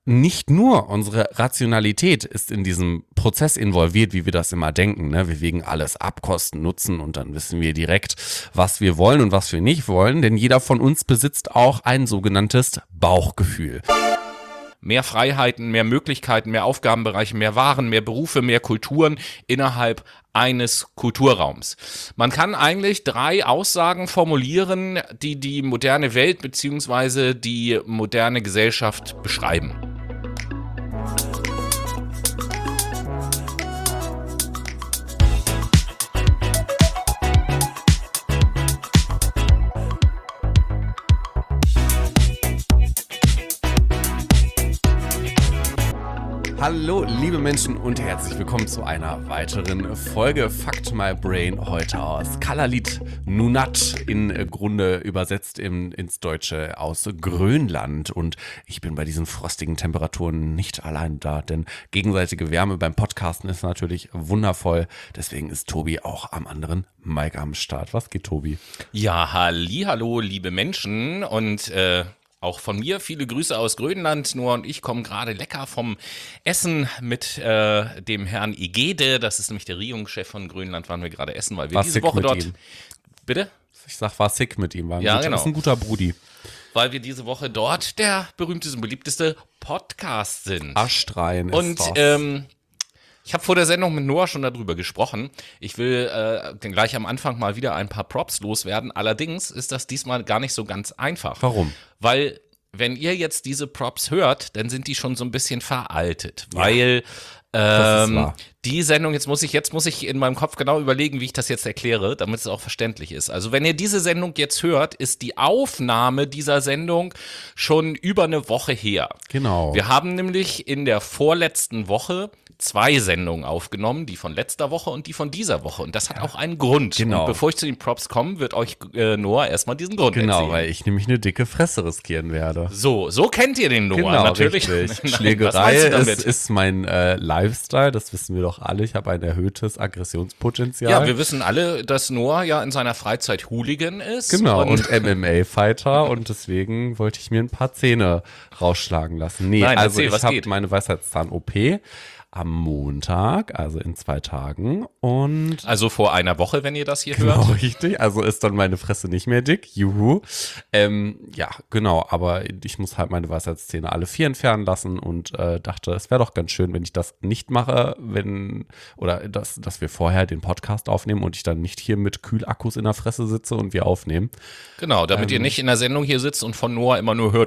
nicht nur unsere Rationalität ist in diesem Prozess involviert, wie wir das immer denken. Ne? Wir wägen alles ab, Kosten, Nutzen und dann wissen wir direkt, was wir wollen und was wir nicht wollen. Denn jeder von uns besitzt auch ein sogenanntes Bauchgefühl. Mehr Freiheiten, mehr Möglichkeiten, mehr Aufgabenbereiche, mehr Waren, mehr Berufe, mehr Kulturen innerhalb eines Kulturraums. Man kann eigentlich 3 Aussagen formulieren, die die moderne Welt bzw. die moderne Gesellschaft beschreiben. Hallo liebe Menschen und herzlich willkommen zu einer weiteren Folge Fucked My Brain, heute aus Kalalit Nunaat, in Grunde übersetzt ins Deutsche aus Grönland. Und ich bin bei diesen frostigen Temperaturen nicht allein da, denn gegenseitige Wärme beim Podcasten ist natürlich wundervoll. Deswegen ist Tobi auch am anderen Mic am Start. Was geht, Tobi? Ja, hallo, liebe Menschen und auch von mir viele Grüße aus Grönland. Noah und ich kommen gerade lecker vom Essen mit dem Herrn Igede. Das ist nämlich der Regierungschef von Grönland, waren wir gerade essen, weil wir diese Woche dort... Ihm. Bitte? Ich sag, war sick mit ihm. War ja, genau. Ist ein guter Brudi. Weil wir diese Woche dort der berühmteste und beliebteste Podcast sind. Aschreien ist und das. Ich habe vor der Sendung mit Noah schon darüber gesprochen. Ich will gleich am Anfang mal wieder ein paar Props loswerden. Allerdings ist das diesmal gar nicht so ganz einfach. Warum? Weil, wenn ihr jetzt diese Props hört, dann sind die schon so ein bisschen veraltet. Ja. Weil die Sendung, jetzt muss ich in meinem Kopf genau überlegen, wie ich das jetzt erkläre, damit es auch verständlich ist. Also wenn ihr diese Sendung jetzt hört, ist die Aufnahme dieser Sendung schon über eine Woche her. Genau. Wir haben nämlich in der vorletzten Woche 2 Sendungen aufgenommen, die von letzter Woche und die von dieser Woche. Und das hat auch einen Grund. Genau. Und bevor ich zu den Props komme, wird euch Noah erstmal diesen Grund erzählen. Genau, weil ich nämlich eine dicke Fresse riskieren werde. So kennt ihr den Noah, genau, natürlich. Richtig. Nein, Schlägerei ist mein Lifestyle, das wissen wir doch alle. Ich habe ein erhöhtes Aggressionspotenzial. Ja, wir wissen alle, dass Noah ja in seiner Freizeit Hooligan ist. Genau, und MMA-Fighter und deswegen wollte ich mir ein paar Zähne rausschlagen lassen. Nee, Nein, also erzähl, ich habe meine Weisheitszahn-OP am Montag, also in 2 Tagen und... Also vor einer Woche, wenn ihr das hier genau, hört. Richtig, also ist dann meine Fresse nicht mehr dick, juhu. Ja, genau, aber ich muss halt meine Weisheitszähne alle 4 entfernen lassen und dachte, es wäre doch ganz schön, wenn ich das nicht mache, dass wir vorher den Podcast aufnehmen und ich dann nicht hier mit Kühlakkus in der Fresse sitze und wir aufnehmen. Genau, damit ihr nicht in der Sendung hier sitzt und von Noah immer nur hört,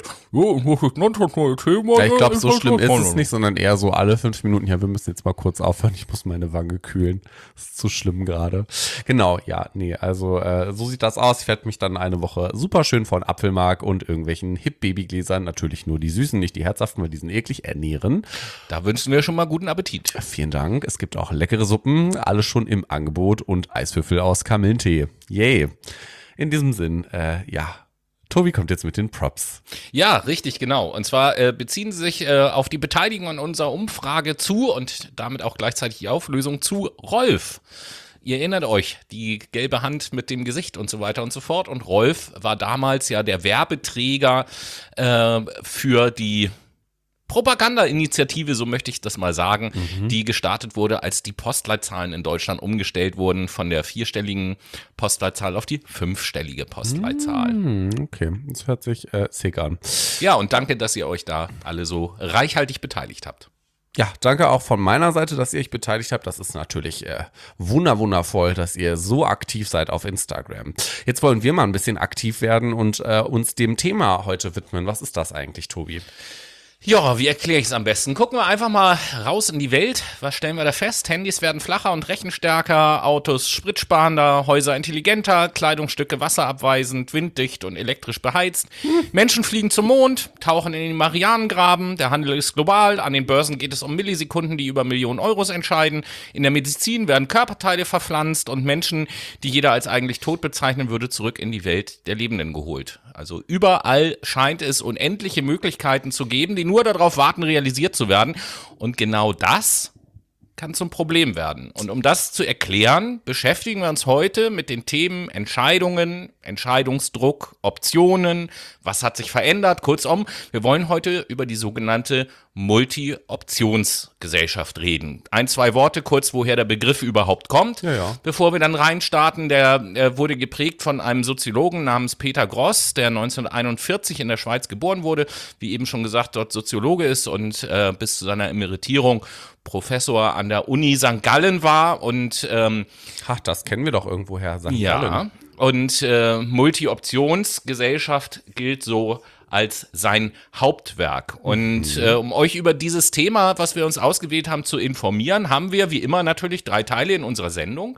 ich glaube, so schlimm ist es nicht, sondern eher so alle 5 Minuten, ja, wir müssen jetzt mal kurz aufhören, ich muss meine Wange kühlen. Das ist zu schlimm gerade. Genau, ja, nee, also so sieht das aus. Ich werde mich dann eine Woche super schön von Apfelmark und irgendwelchen Hip-Babygläsern, natürlich nur die süßen, nicht die herzhaften, weil die sind eklig, ernähren. Da wünschen wir schon mal guten Appetit. Vielen Dank. Es gibt auch leckere Suppen, alles schon im Angebot und Eiswürfel aus Kamillentee. Yay. In diesem Sinn, ja, Tobi kommt jetzt mit den Props. Ja, richtig, genau. Und zwar beziehen sie sich auf die Beteiligung an unserer Umfrage zu und damit auch gleichzeitig die Auflösung zu Rolf. Ihr erinnert euch, die gelbe Hand mit dem Gesicht und so weiter und so fort. Und Rolf war damals ja der Werbeträger für die Propaganda-Initiative, so möchte ich das mal sagen, die gestartet wurde, als die Postleitzahlen in Deutschland umgestellt wurden von der 4-stelligen Postleitzahl auf die 5-stellige Postleitzahl. Okay, das hört sich sick an. Ja, und danke, dass ihr euch da alle so reichhaltig beteiligt habt. Ja, danke auch von meiner Seite, dass ihr euch beteiligt habt. Das ist natürlich wundervoll, dass ihr so aktiv seid auf Instagram. Jetzt wollen wir mal ein bisschen aktiv werden und uns dem Thema heute widmen. Was ist das eigentlich, Tobi? Ja, wie erkläre ich es am besten? Gucken wir einfach mal raus in die Welt. Was stellen wir da fest? Handys werden flacher und rechenstärker, Autos spritsparender, Häuser intelligenter, Kleidungsstücke wasserabweisend, winddicht und elektrisch beheizt. Menschen fliegen zum Mond, tauchen in den Marianengraben, der Handel ist global, an den Börsen geht es um Millisekunden, die über Millionen Euros entscheiden. In der Medizin werden Körperteile verpflanzt und Menschen, die jeder als eigentlich tot bezeichnen würde, zurück in die Welt der Lebenden geholt. Also überall scheint es unendliche Möglichkeiten zu geben, die nur darauf warten, realisiert zu werden. Und genau das kann zum Problem werden. Und um das zu erklären, beschäftigen wir uns heute mit den Themen Entscheidungen, Entscheidungsdruck, Optionen, was hat sich verändert. Kurzum, wir wollen heute über die sogenannte Multi-Optionsgesellschaft reden. 2 Worte kurz, woher der Begriff überhaupt kommt, Ja. bevor wir dann reinstarten. Der wurde geprägt von einem Soziologen namens Peter Gross, der 1941 in der Schweiz geboren wurde, wie eben schon gesagt, dort Soziologe ist und bis zu seiner Emeritierung Professor an der Uni St. Gallen war und Ach, das kennen wir doch irgendwoher, St. ja, Gallen. und Multi-Optionsgesellschaft gilt so als sein Hauptwerk. Und um euch über dieses Thema, was wir uns ausgewählt haben, zu informieren, haben wir wie immer natürlich 3 Teile in unserer Sendung.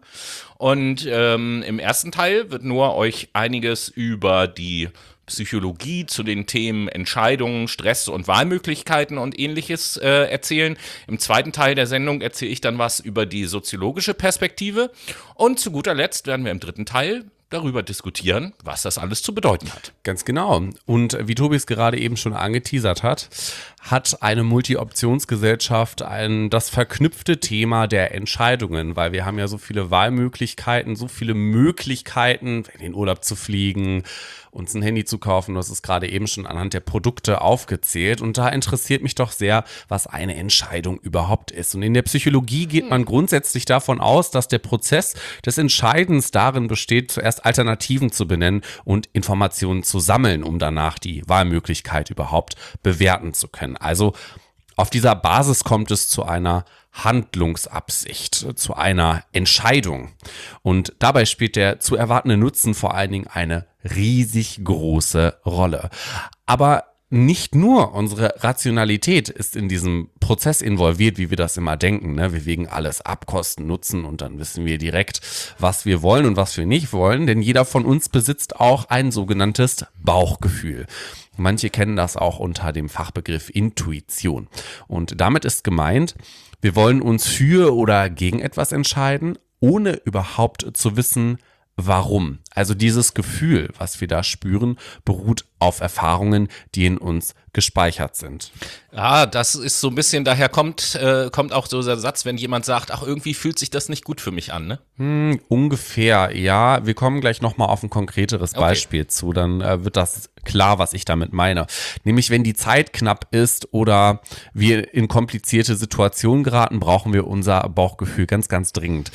Und im ersten Teil wird Noah euch einiges über die Psychologie zu den Themen Entscheidungen, Stress und Wahlmöglichkeiten und ähnliches erzählen. Im zweiten Teil der Sendung erzähle ich dann was über die soziologische Perspektive. Und zu guter Letzt werden wir im dritten Teil darüber diskutieren, was das alles zu bedeuten hat. Ganz genau. Und wie Tobi es gerade eben schon angeteasert hat, hat eine Multi-Optionsgesellschaft das verknüpfte Thema der Entscheidungen, weil wir haben ja so viele Wahlmöglichkeiten, so viele Möglichkeiten, in den Urlaub zu fliegen, uns ein Handy zu kaufen. Du hast es gerade eben schon anhand der Produkte aufgezählt. Und da interessiert mich doch sehr, was eine Entscheidung überhaupt ist. Und in der Psychologie geht man grundsätzlich davon aus, dass der Prozess des Entscheidens darin besteht, zuerst Alternativen zu benennen und Informationen zu sammeln, um danach die Wahlmöglichkeit überhaupt bewerten zu können. Also auf dieser Basis kommt es zu einer Handlungsabsicht, zu einer Entscheidung. Und dabei spielt der zu erwartende Nutzen vor allen Dingen eine riesig große Rolle. Aber nicht nur unsere Rationalität ist in diesem Prozess involviert, wie wir das immer denken. Ne? Wir wägen alles ab, Kosten, Nutzen und dann wissen wir direkt, was wir wollen und was wir nicht wollen. Denn jeder von uns besitzt auch ein sogenanntes Bauchgefühl. Manche kennen das auch unter dem Fachbegriff Intuition. Und damit ist gemeint, wir wollen uns für oder gegen etwas entscheiden, ohne überhaupt zu wissen, warum. Also dieses Gefühl, was wir da spüren, beruht auf Erfahrungen, die in uns gespeichert sind. Ja, das ist so ein bisschen, daher kommt auch so der Satz, wenn jemand sagt, ach, irgendwie fühlt sich das nicht gut für mich an, ne? Ungefähr, ja. Wir kommen gleich nochmal auf ein konkreteres Beispiel zu, dann wird das klar, was ich damit meine. Nämlich, wenn die Zeit knapp ist oder wir in komplizierte Situationen geraten, brauchen wir unser Bauchgefühl ganz, ganz dringend.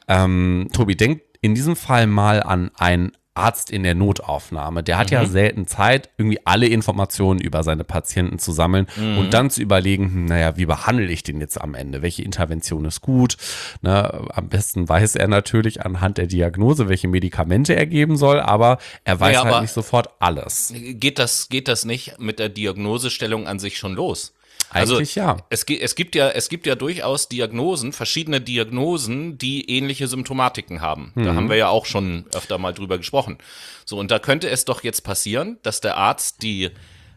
Tobi, denk in diesem Fall mal an einen Arzt in der Notaufnahme. Der hat ja selten Zeit, irgendwie alle Informationen über seine Patienten zu sammeln und dann zu überlegen, naja, wie behandle ich den jetzt am Ende? Welche Intervention ist gut? Ne, am besten weiß er natürlich anhand der Diagnose, welche Medikamente er geben soll, aber er weiß halt nicht sofort alles. Geht das nicht mit der Diagnosestellung an sich schon los? Eigentlich ja. Es gibt ja durchaus Diagnosen, verschiedene Diagnosen, die ähnliche Symptomatiken haben. Da haben wir ja auch schon öfter mal drüber gesprochen. So, und da könnte es doch jetzt passieren, dass der Arzt die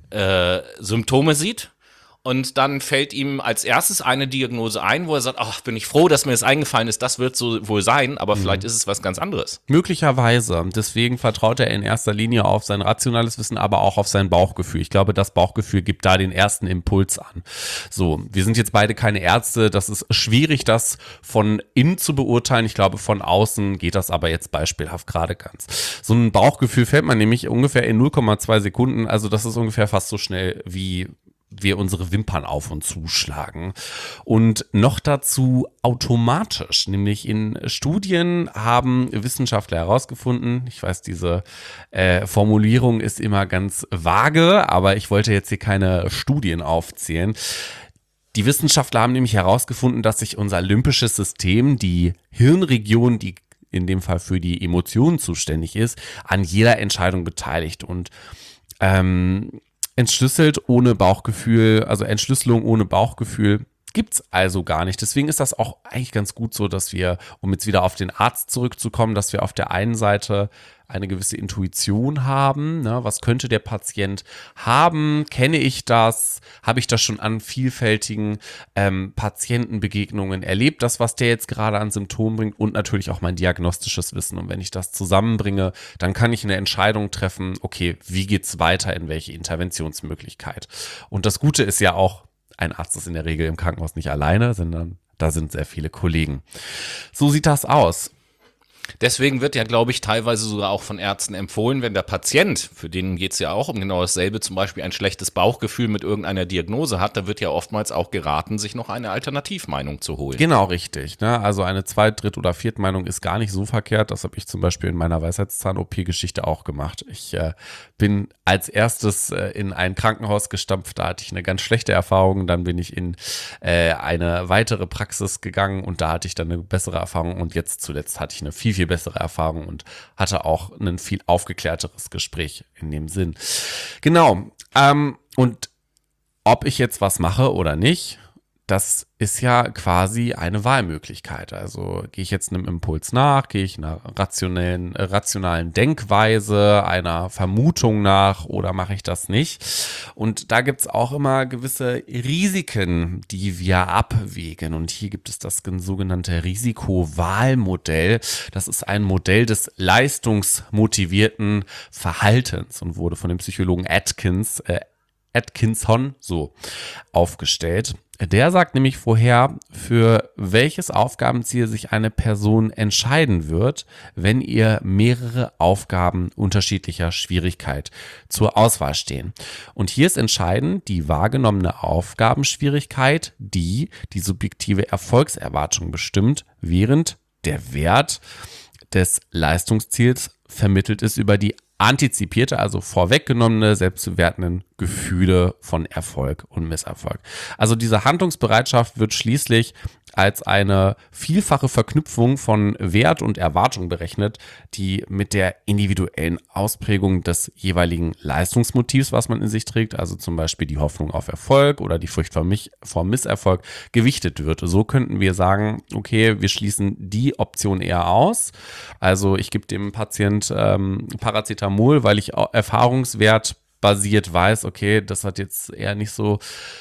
Symptome sieht und dann fällt ihm als erstes eine Diagnose ein, wo er sagt, ach, bin ich froh, dass mir das eingefallen ist, das wird so wohl sein, aber vielleicht ist es was ganz anderes. Möglicherweise. Deswegen vertraut er in erster Linie auf sein rationales Wissen, aber auch auf sein Bauchgefühl. Ich glaube, das Bauchgefühl gibt da den ersten Impuls an. So, wir sind jetzt beide keine Ärzte. Das ist schwierig, das von innen zu beurteilen. Ich glaube, von außen geht das aber jetzt beispielhaft gerade ganz. So ein Bauchgefühl fällt man nämlich ungefähr in 0,2 Sekunden. Also das ist ungefähr fast so schnell, wie wir unsere Wimpern auf und zuschlagen. Und noch dazu automatisch, nämlich in Studien haben Wissenschaftler herausgefunden, ich weiß, diese Formulierung ist immer ganz vage, aber ich wollte jetzt hier keine Studien aufzählen. Die Wissenschaftler haben nämlich herausgefunden, dass sich unser limbisches System, die Hirnregion, die in dem Fall für die Emotionen zuständig ist, an jeder Entscheidung beteiligt und Entschlüsselung ohne Bauchgefühl gibt's also gar nicht. Deswegen ist das auch eigentlich ganz gut so, dass wir, um jetzt wieder auf den Arzt zurückzukommen, dass wir auf der einen Seite eine gewisse Intuition haben. Ne? Was könnte der Patient haben? Kenne ich das? Habe ich das schon an vielfältigen Patientenbegegnungen erlebt? Das, was der jetzt gerade an Symptomen bringt und natürlich auch mein diagnostisches Wissen. Und wenn ich das zusammenbringe, dann kann ich eine Entscheidung treffen, okay, wie geht's weiter, in welche Interventionsmöglichkeit? Und das Gute ist ja auch, ein Arzt ist in der Regel im Krankenhaus nicht alleine, sondern da sind sehr viele Kollegen. So sieht das aus. Deswegen wird ja, glaube ich, teilweise sogar auch von Ärzten empfohlen, wenn der Patient, für den geht es ja auch um genau dasselbe, zum Beispiel ein schlechtes Bauchgefühl mit irgendeiner Diagnose hat, da wird ja oftmals auch geraten, sich noch eine Alternativmeinung zu holen. Genau, richtig. Ne? Also eine Zweit-, Dritt- oder Viertmeinung ist gar nicht so verkehrt. Das habe ich zum Beispiel in meiner Weisheitszahn-OP-Geschichte auch gemacht. Ich bin als erstes in ein Krankenhaus gestampft, da hatte ich eine ganz schlechte Erfahrung. Dann bin ich in eine weitere Praxis gegangen und da hatte ich dann eine bessere Erfahrung. Und jetzt zuletzt hatte ich eine viel, viel bessere Erfahrung und hatte auch ein viel aufgeklärteres Gespräch in dem Sinn. Genau. Und ob ich jetzt was mache oder nicht, das ist ja quasi eine Wahlmöglichkeit. Also gehe ich jetzt einem Impuls nach, gehe ich einer rationalen Denkweise, einer Vermutung nach oder mache ich das nicht? Und da gibt es auch immer gewisse Risiken, die wir abwägen. Und hier gibt es das sogenannte Risikowahlmodell. Das ist ein Modell des leistungsmotivierten Verhaltens und wurde von dem Psychologen Atkinson so aufgestellt. Der sagt nämlich vorher, für welches Aufgabenziel sich eine Person entscheiden wird, wenn ihr mehrere Aufgaben unterschiedlicher Schwierigkeit zur Auswahl stehen. Und hier ist entscheidend die wahrgenommene Aufgabenschwierigkeit, die die subjektive Erfolgserwartung bestimmt, während der Wert des Leistungsziels vermittelt ist über die antizipierte, also vorweggenommene, selbstbewertenden Gefühle von Erfolg und Misserfolg. Also diese Handlungsbereitschaft wird schließlich als eine vielfache Verknüpfung von Wert und Erwartung berechnet, die mit der individuellen Ausprägung des jeweiligen Leistungsmotivs, was man in sich trägt, also zum Beispiel die Hoffnung auf Erfolg oder die Furcht vor Misserfolg, gewichtet wird. So könnten wir sagen, okay, wir schließen die Option eher aus. Also ich gebe dem Patient Paracetamol, weil ich erfahrungswert basiert weiß, okay, das hat jetzt eher nicht so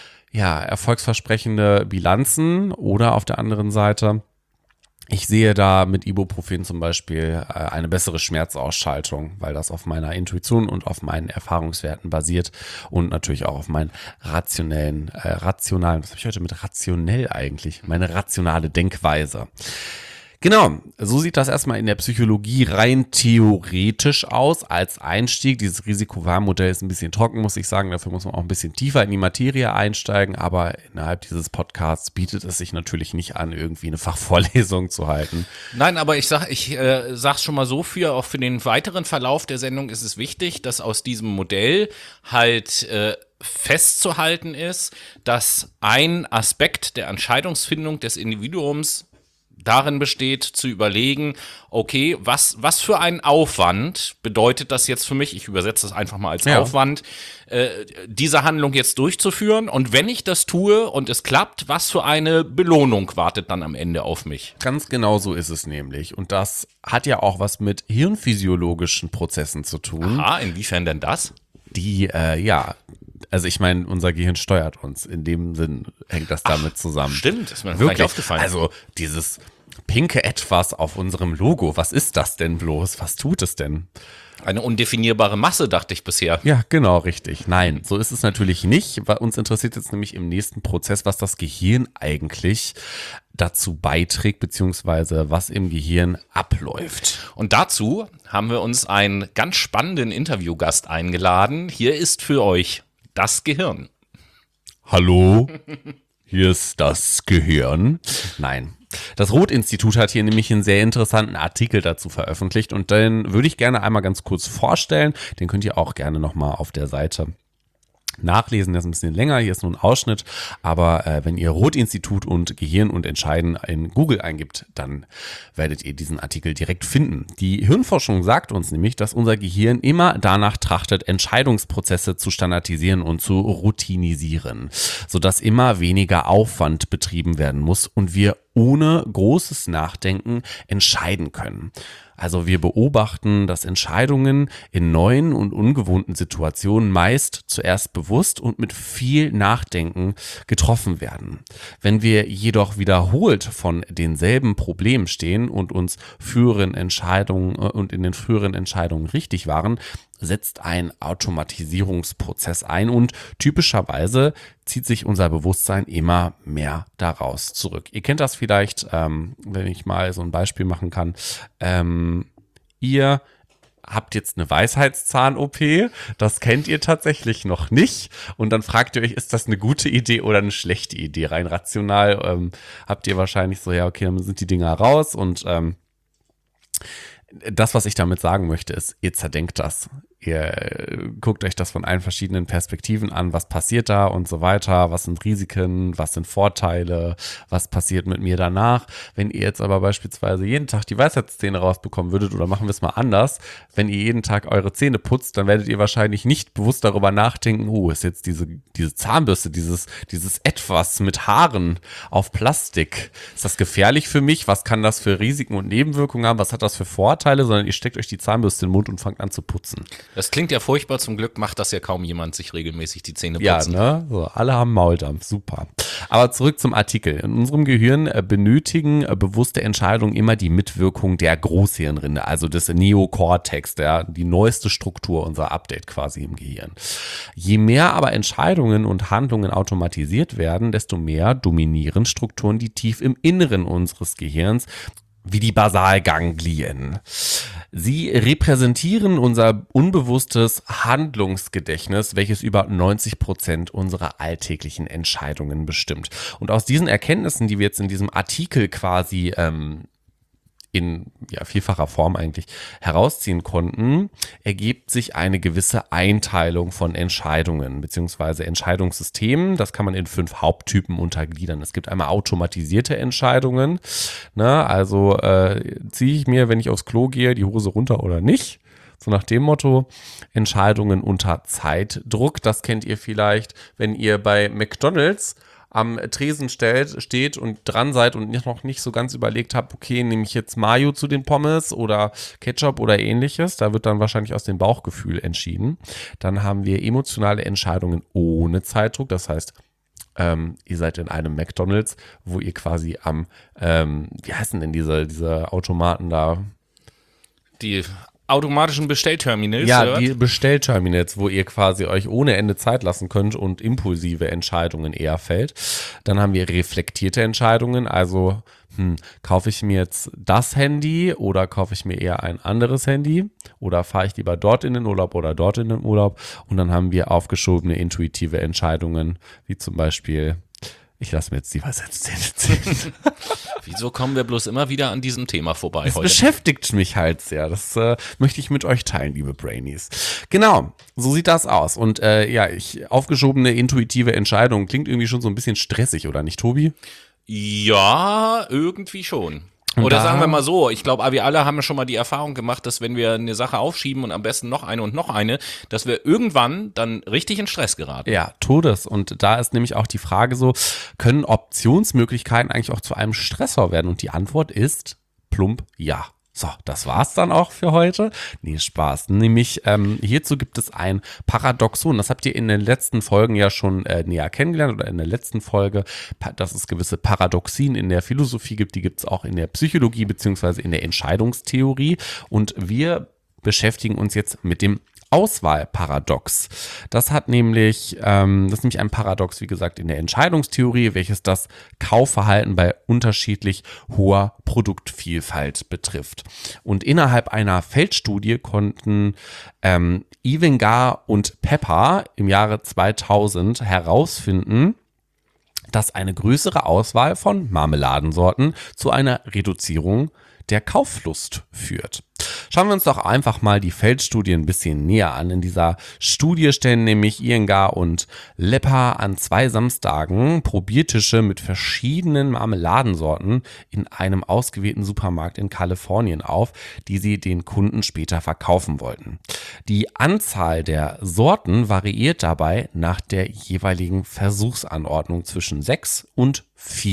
erfolgsversprechende Bilanzen, oder auf der anderen Seite, ich sehe da mit Ibuprofen zum Beispiel eine bessere Schmerzausschaltung, weil das auf meiner Intuition und auf meinen Erfahrungswerten basiert und natürlich auch auf meinen rationalen, was habe ich heute mit rationell eigentlich? Meine rationale Denkweise. Genau, so sieht das erstmal in der Psychologie rein theoretisch aus als Einstieg. Dieses Risikowahlmodell ist ein bisschen trocken, muss ich sagen. Dafür muss man auch ein bisschen tiefer in die Materie einsteigen. Aber innerhalb dieses Podcasts bietet es sich natürlich nicht an, irgendwie eine Fachvorlesung zu halten. Nein, aber ich sag's schon mal so, auch für den weiteren Verlauf der Sendung ist es wichtig, dass aus diesem Modell halt festzuhalten ist, dass ein Aspekt der Entscheidungsfindung des Individuums darin besteht, zu überlegen, okay, was für ein Aufwand bedeutet das jetzt für mich? Ich übersetze das einfach mal als Aufwand, diese Handlung jetzt durchzuführen. Und wenn ich das tue und es klappt, was für eine Belohnung wartet dann am Ende auf mich? Ganz genau so ist es nämlich. Und das hat ja auch was mit hirnphysiologischen Prozessen zu tun. Aha, inwiefern denn das? Die, also ich meine, unser Gehirn steuert uns. In dem Sinn hängt das damit zusammen. Stimmt, ist mir wirklich nicht aufgefallen. Also dieses pinke Etwas auf unserem Logo, was ist das denn bloß? Was tut es denn? Eine undefinierbare Masse, dachte ich bisher. Ja, genau, richtig. Nein, so ist es natürlich nicht. Uns interessiert jetzt nämlich im nächsten Prozess, was das Gehirn eigentlich dazu beiträgt, beziehungsweise was im Gehirn abläuft. Und dazu haben wir uns einen ganz spannenden Interviewgast eingeladen. Hier ist für euch das Gehirn. Hallo, hier ist das Gehirn. Nein. Das Roth-Institut hat hier nämlich einen sehr interessanten Artikel dazu veröffentlicht und den würde ich gerne einmal ganz kurz vorstellen. Den könnt ihr auch gerne nochmal auf der Seite nachlesen. Das ist ein bisschen länger, hier ist nur ein Ausschnitt, aber wenn ihr Roth-Institut und Gehirn und Entscheiden in Google eingibt, dann werdet ihr diesen Artikel direkt finden. Die Hirnforschung sagt uns nämlich, dass unser Gehirn immer danach trachtet, Entscheidungsprozesse zu standardisieren und zu routinisieren, sodass immer weniger Aufwand betrieben werden muss und wir ohne großes Nachdenken entscheiden können. Also wir beobachten, dass Entscheidungen in neuen und ungewohnten Situationen meist zuerst bewusst und mit viel Nachdenken getroffen werden. Wenn wir jedoch wiederholt von denselben Problemen stehen und in den früheren Entscheidungen richtig waren, setzt ein Automatisierungsprozess ein und typischerweise zieht sich unser Bewusstsein immer mehr daraus zurück. Ihr kennt das vielleicht, wenn ich mal so ein Beispiel machen kann. Ihr habt jetzt eine Weisheitszahn-OP, das kennt ihr tatsächlich noch nicht und dann fragt ihr euch, ist das eine gute Idee oder eine schlechte Idee? Rein rational habt ihr wahrscheinlich so, ja okay, dann sind die Dinger raus und das, was ich damit sagen möchte, ist, ihr zerdenkt das. Ihr guckt euch das von allen verschiedenen Perspektiven an, was passiert da und so weiter, was sind Risiken, was sind Vorteile, was passiert mit mir danach. Wenn ihr jetzt aber beispielsweise jeden Tag die Weisheitszähne rausbekommen würdet, oder machen wir es mal anders, wenn ihr jeden Tag eure Zähne putzt, dann werdet ihr wahrscheinlich nicht bewusst darüber nachdenken, ist jetzt diese Zahnbürste, dieses Etwas mit Haaren auf Plastik, ist das gefährlich für mich? Was kann das für Risiken und Nebenwirkungen haben? Was hat das für Vorteile? Sondern ihr steckt euch die Zahnbürste in den Mund und fangt an zu putzen. Das klingt ja furchtbar, zum Glück macht das ja kaum jemand, sich regelmäßig die Zähne putzen. Ja, ne? So, alle haben Mauldampf, super. Aber zurück zum Artikel. In unserem Gehirn benötigen bewusste Entscheidungen immer die Mitwirkung der Großhirnrinde, also des Neokortex, die neueste Struktur, unser Update quasi im Gehirn. Je mehr aber Entscheidungen und Handlungen automatisiert werden, desto mehr dominieren Strukturen, die tief im Inneren unseres Gehirns wie die Basalganglien. Sie repräsentieren unser unbewusstes Handlungsgedächtnis, welches über 90% unserer alltäglichen Entscheidungen bestimmt. Und aus diesen Erkenntnissen, die wir jetzt in diesem Artikel quasi in vielfacher Form eigentlich herausziehen konnten, ergibt sich eine gewisse Einteilung von Entscheidungen bzw. Entscheidungssystemen. Das kann man in 5 Haupttypen untergliedern. Es gibt einmal automatisierte Entscheidungen. Also ziehe ich mir, wenn ich aufs Klo gehe, die Hose runter oder nicht? So nach dem Motto, Entscheidungen unter Zeitdruck. Das kennt ihr vielleicht, wenn ihr bei McDonald's am Tresen steht und dran seid und noch nicht so ganz überlegt habt, okay, nehme ich jetzt Mayo zu den Pommes oder Ketchup oder ähnliches. Da wird dann wahrscheinlich aus dem Bauchgefühl entschieden. Dann haben wir emotionale Entscheidungen ohne Zeitdruck. Das heißt, ihr seid in einem McDonald's, wo ihr quasi am, wie heißen denn diese Automaten da? Die automatischen Bestellterminals? Ja, die Bestellterminals, wo ihr quasi euch ohne Ende Zeit lassen könnt und impulsive Entscheidungen eher fällt. Dann haben wir reflektierte Entscheidungen, also kaufe ich mir jetzt das Handy oder kaufe ich mir eher ein anderes Handy oder fahre ich lieber dort in den Urlaub oder dort in den Urlaub. Und dann haben wir aufgeschobene intuitive Entscheidungen, wie zum Beispiel, ich lasse mir jetzt die Weisheitszähne ziehen. Wieso kommen wir bloß immer wieder an diesem Thema vorbei Das heute? beschäftigt mich halt sehr. Das möchte ich mit euch teilen, liebe Brainies. Genau, so sieht das aus. Und aufgeschobene intuitive Entscheidungen klingt irgendwie schon so ein bisschen stressig, oder nicht, Tobi? Ja, irgendwie schon. Und Oder da- sagen wir mal so, ich glaube, wir alle haben schon mal die Erfahrung gemacht, dass wenn wir eine Sache aufschieben und am besten noch eine, dass wir irgendwann dann richtig in Stress geraten. Ja, Todes. Und da ist nämlich auch die Frage so, können Optionsmöglichkeiten eigentlich auch zu einem Stressor werden? Und die Antwort ist plump ja. So, das war's dann auch für heute. Nee, Spaß. Nämlich hierzu gibt es ein Paradoxon. Das habt ihr in den letzten Folgen ja schon näher kennengelernt oder in der letzten Folge, dass es gewisse Paradoxien in der Philosophie gibt. Die gibt es auch in der Psychologie beziehungsweise in der Entscheidungstheorie. Und wir beschäftigen uns jetzt mit dem Auswahlparadox. Das ist nämlich ein Paradox, wie gesagt, in der Entscheidungstheorie, welches das Kaufverhalten bei unterschiedlich hoher Produktvielfalt betrifft. Und innerhalb einer Feldstudie konnten Iyengar und Pepper im Jahre 2000 herausfinden, dass eine größere Auswahl von Marmeladensorten zu einer Reduzierung der Kauflust führt. Schauen wir uns doch einfach mal die Feldstudie ein bisschen näher an. In dieser Studie stellen nämlich Iyengar und Lepper an 2 Samstagen Probiertische mit verschiedenen Marmeladensorten in einem ausgewählten Supermarkt in Kalifornien auf, die sie den Kunden später verkaufen wollten. Die Anzahl der Sorten variiert dabei nach der jeweiligen Versuchsanordnung zwischen 6 und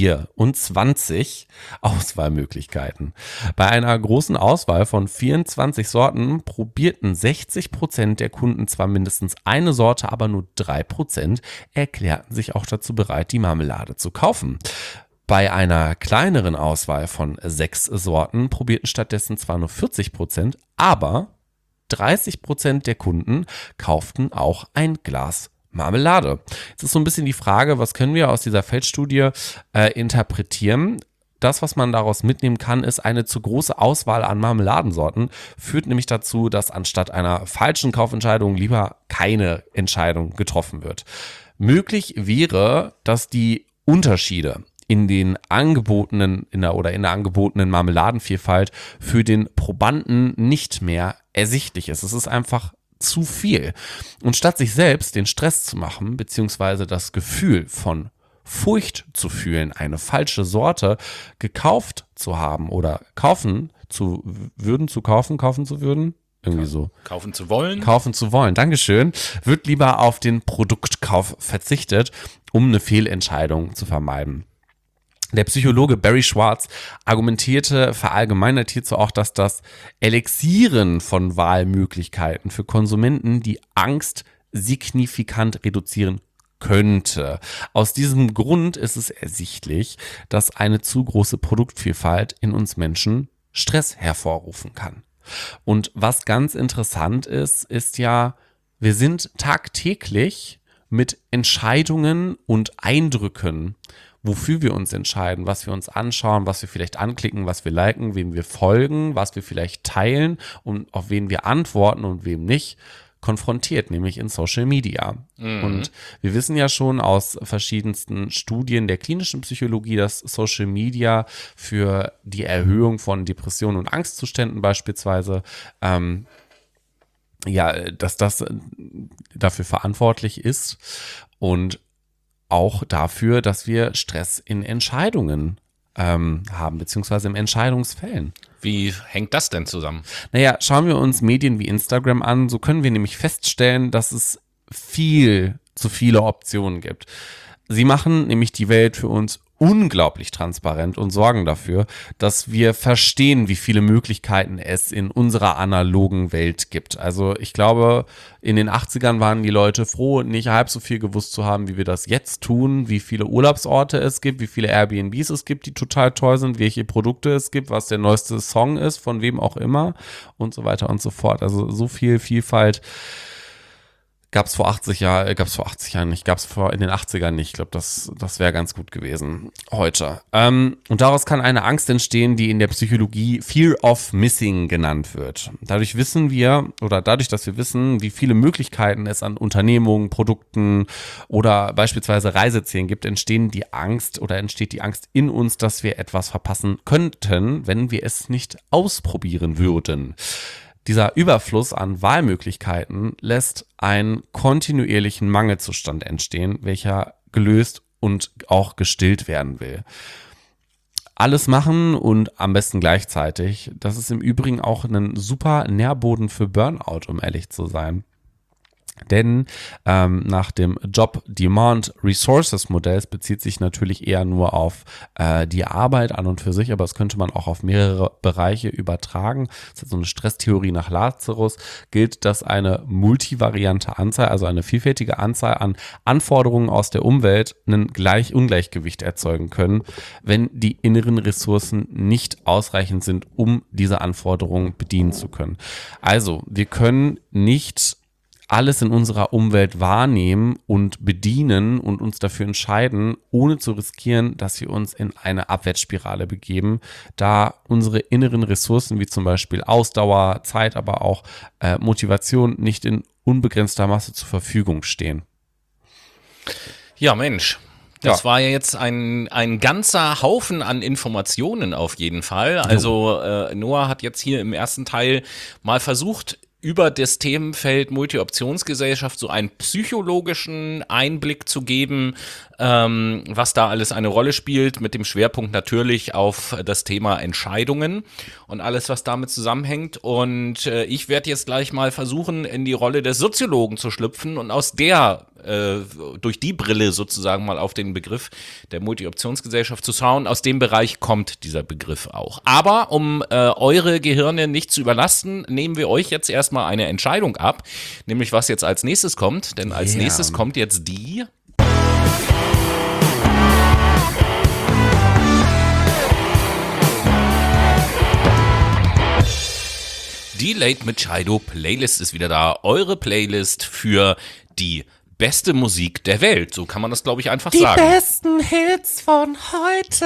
24 Auswahlmöglichkeiten. Bei einer großen Auswahl von 24 Sorten probierten 60% der Kunden zwar mindestens eine Sorte, aber nur 3% erklärten sich auch dazu bereit, die Marmelade zu kaufen. Bei einer kleineren Auswahl von 6 Sorten probierten stattdessen zwar nur 40%, aber 30% der Kunden kauften auch ein Glas Marmelade. Jetzt ist so ein bisschen die Frage, was können wir aus dieser Feldstudie interpretieren? Das, was man daraus mitnehmen kann, ist eine zu große Auswahl an Marmeladensorten, führt nämlich dazu, dass anstatt einer falschen Kaufentscheidung lieber keine Entscheidung getroffen wird. Möglich wäre, dass die Unterschiede in der angebotenen Marmeladenvielfalt für den Probanden nicht mehr ersichtlich ist. Es ist einfach zu viel. Und statt sich selbst den Stress zu machen, beziehungsweise das Gefühl von Furcht zu fühlen, eine falsche Sorte gekauft zu haben oder kaufen zu würden, irgendwie so. Kaufen zu wollen, Dankeschön, wird lieber auf den Produktkauf verzichtet, um eine Fehlentscheidung zu vermeiden. Der Psychologe Barry Schwartz argumentierte verallgemeinert hierzu auch, dass das Elixieren von Wahlmöglichkeiten für Konsumenten die Angst signifikant reduzieren könnte. Aus diesem Grund ist es ersichtlich, dass eine zu große Produktvielfalt in uns Menschen Stress hervorrufen kann. Und was ganz interessant ist ja, wir sind tagtäglich mit Entscheidungen und Eindrücken, wofür wir uns entscheiden, was wir uns anschauen, was wir vielleicht anklicken, was wir liken, wem wir folgen, was wir vielleicht teilen und auf wen wir antworten und wem nicht, konfrontiert, nämlich in Social Media. Und wir wissen ja schon aus verschiedensten Studien der klinischen Psychologie, dass Social Media für die Erhöhung von Depressionen und Angstzuständen beispielsweise dass das dafür verantwortlich ist und auch dafür, dass wir Stress in Entscheidungen haben, beziehungsweise in Entscheidungsfällen. Wie hängt das denn zusammen? Naja, schauen wir uns Medien wie Instagram an, so können wir nämlich feststellen, dass es viel zu viele Optionen gibt. Sie machen nämlich die Welt für uns unglaublich transparent und sorgen dafür, dass wir verstehen, wie viele Möglichkeiten es in unserer analogen Welt gibt. Also ich glaube, in den 80ern waren die Leute froh, nicht halb so viel gewusst zu haben, wie wir das jetzt tun, wie viele Urlaubsorte es gibt, wie viele Airbnbs es gibt, die total toll sind, welche Produkte es gibt, was der neueste Song ist, von wem auch immer und so weiter und so fort. Also so viel Vielfalt gab es in den 80ern nicht. Ich glaube, das wäre ganz gut gewesen heute. Und daraus kann eine Angst entstehen, die in der Psychologie Fear of Missing genannt wird. Dadurch, dass wir wissen, wie viele Möglichkeiten es an Unternehmungen, Produkten oder beispielsweise Reisezielen gibt, entsteht die Angst in uns, dass wir etwas verpassen könnten, wenn wir es nicht ausprobieren würden. Dieser Überfluss an Wahlmöglichkeiten lässt einen kontinuierlichen Mangelzustand entstehen, welcher gelöst und auch gestillt werden will. Alles machen und am besten gleichzeitig, das ist im Übrigen auch ein super Nährboden für Burnout, um ehrlich zu sein. Denn nach dem Job-Demand-Resources-Modells bezieht sich natürlich eher nur auf die Arbeit an und für sich, aber das könnte man auch auf mehrere Bereiche übertragen. Das ist so eine Stresstheorie nach Lazarus, gilt, dass eine multivariante Anzahl, also eine vielfältige Anzahl an Anforderungen aus der Umwelt ein Ungleichgewicht erzeugen können, wenn die inneren Ressourcen nicht ausreichend sind, um diese Anforderungen bedienen zu können. Also, wir können nicht alles in unserer Umwelt wahrnehmen und bedienen und uns dafür entscheiden, ohne zu riskieren, dass wir uns in eine Abwärtsspirale begeben, da unsere inneren Ressourcen wie zum Beispiel Ausdauer, Zeit, aber auch Motivation nicht in unbegrenzter Masse zur Verfügung stehen. Ja, Mensch. Das war ja jetzt ein ganzer Haufen an Informationen auf jeden Fall. Also Noah hat jetzt hier im ersten Teil mal versucht, über das Themenfeld Multi-Optionsgesellschaft so einen psychologischen Einblick zu geben, was da alles eine Rolle spielt, mit dem Schwerpunkt natürlich auf das Thema Entscheidungen und alles, was damit zusammenhängt. Und ich werde jetzt gleich mal versuchen, in die Rolle des Soziologen zu schlüpfen und durch die Brille sozusagen mal auf den Begriff der Multi-Optionsgesellschaft zu schauen. Aus dem Bereich kommt dieser Begriff auch. Aber um eure Gehirne nicht zu überlasten, nehmen wir euch jetzt erstmal eine Entscheidung ab, nämlich was jetzt als nächstes kommt. Denn als nächstes kommt jetzt die Late Machado Playlist ist wieder da. Eure Playlist für die beste Musik der Welt. So kann man das, glaube ich, einfach sagen. Die besten Hits von heute.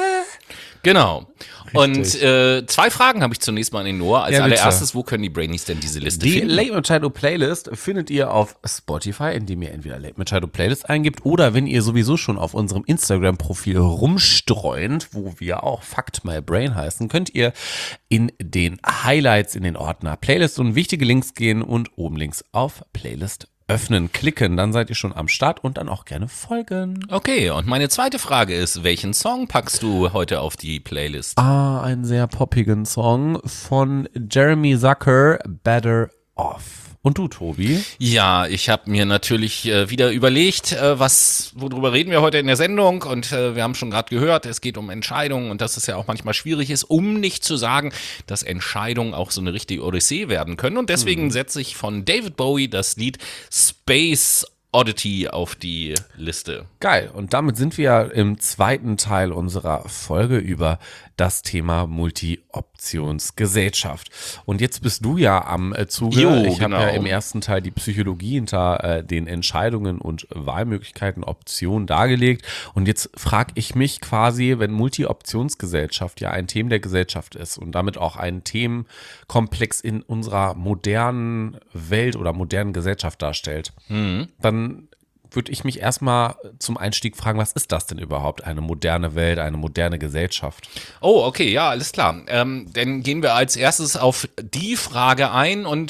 Genau. Richtig. Und 2 Fragen habe ich zunächst mal an den Noah. Als Ja, bitte. allererstes, wo können die Brainies denn diese Liste Die finden? Late Machado Playlist findet ihr auf Spotify, indem ihr entweder Late Machado Playlist eingibt oder wenn ihr sowieso schon auf unserem Instagram-Profil rumstreunt, wo wir auch Fact My Brain heißen, könnt ihr in den Highlights, in den Ordner Playlist und wichtige Links gehen und oben links auf Playlist öffnen, klicken, dann seid ihr schon am Start und dann auch gerne folgen. Okay, und meine zweite Frage ist, welchen Song packst du heute auf die Playlist? Einen sehr poppigen Song von Jeremy Zucker, Better Off. Und du, Tobi? Ja, ich habe mir natürlich wieder überlegt, worüber reden wir heute in der Sendung, und wir haben schon gerade gehört, es geht um Entscheidungen und dass es ja auch manchmal schwierig ist, um nicht zu sagen, dass Entscheidungen auch so eine richtige Odyssee werden können, und deswegen setze ich von David Bowie das Lied Space Oddity auf die Liste. Geil. Und damit sind wir im zweiten Teil unserer Folge über das Thema Multi-Optionsgesellschaft. Und jetzt bist du ja am Zuge. Jo, ich habe genau. ja im ersten Teil die Psychologie hinter den Entscheidungen und Wahlmöglichkeiten, Optionen dargelegt. Und jetzt frage ich mich quasi, wenn Multi-Optionsgesellschaft ja ein Thema der Gesellschaft ist und damit auch ein Themenkomplex in unserer modernen Welt oder modernen Gesellschaft darstellt, dann würde ich mich erstmal zum Einstieg fragen, was ist das denn überhaupt? Eine moderne Welt, eine moderne Gesellschaft? Oh, okay, ja, alles klar. Dann gehen wir als erstes auf die Frage ein, und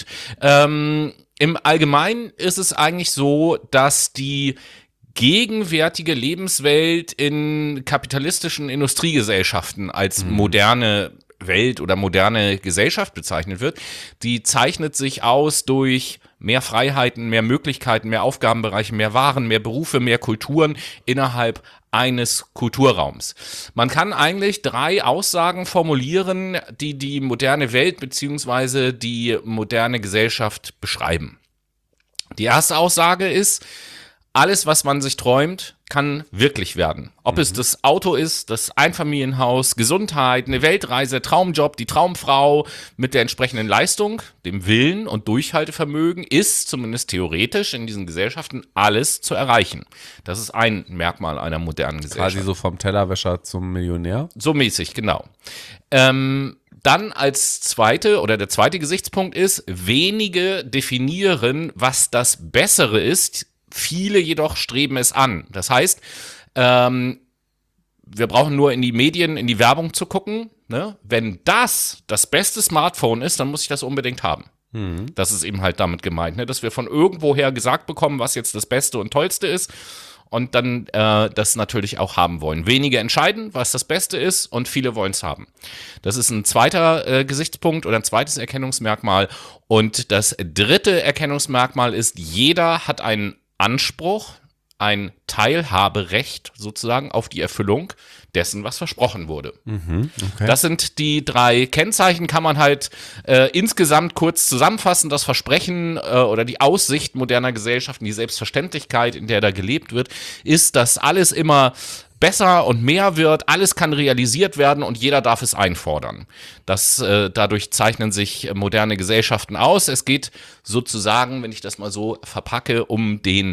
im Allgemeinen ist es eigentlich so, dass die gegenwärtige Lebenswelt in kapitalistischen Industriegesellschaften als moderne Welt oder moderne Gesellschaft bezeichnet wird. Die zeichnet sich aus durch mehr Freiheiten, mehr Möglichkeiten, mehr Aufgabenbereiche, mehr Waren, mehr Berufe, mehr Kulturen innerhalb eines Kulturraums. Man kann eigentlich 3 Aussagen formulieren, die die moderne Welt bzw. die moderne Gesellschaft beschreiben. Die erste Aussage ist, alles, was man sich träumt, kann wirklich werden. Ob es das Auto ist, das Einfamilienhaus, Gesundheit, eine Weltreise, Traumjob, die Traumfrau mit der entsprechenden Leistung, dem Willen und Durchhaltevermögen, ist zumindest theoretisch in diesen Gesellschaften alles zu erreichen. Das ist ein Merkmal einer modernen Gesellschaft. Quasi so vom Tellerwäscher zum Millionär? So mäßig, genau. Dann als der zweite Gesichtspunkt ist, wenige definieren, was das Bessere ist, viele jedoch streben es an. Das heißt, wir brauchen nur in die Medien, in die Werbung zu gucken. Ne? Wenn das beste Smartphone ist, dann muss ich das unbedingt haben. Das ist eben halt damit gemeint, ne? Dass wir von irgendwoher gesagt bekommen, was jetzt das Beste und Tollste ist, und dann das natürlich auch haben wollen. Wenige entscheiden, was das Beste ist, und viele wollen es haben. Das ist ein zweiter Gesichtspunkt oder ein zweites Erkennungsmerkmal. Und das dritte Erkennungsmerkmal ist, jeder hat einen Anspruch, ein Teilhaberecht sozusagen auf die Erfüllung dessen, was versprochen wurde. Okay. Das sind die 3 Kennzeichen, kann man halt insgesamt kurz zusammenfassen. Das Versprechen oder die Aussicht moderner Gesellschaften, die Selbstverständlichkeit, in der da gelebt wird, ist, dass alles immer besser und mehr wird, alles kann realisiert werden und jeder darf es einfordern. Dadurch zeichnen sich moderne Gesellschaften aus. Es geht sozusagen, wenn ich das mal so verpacke, um den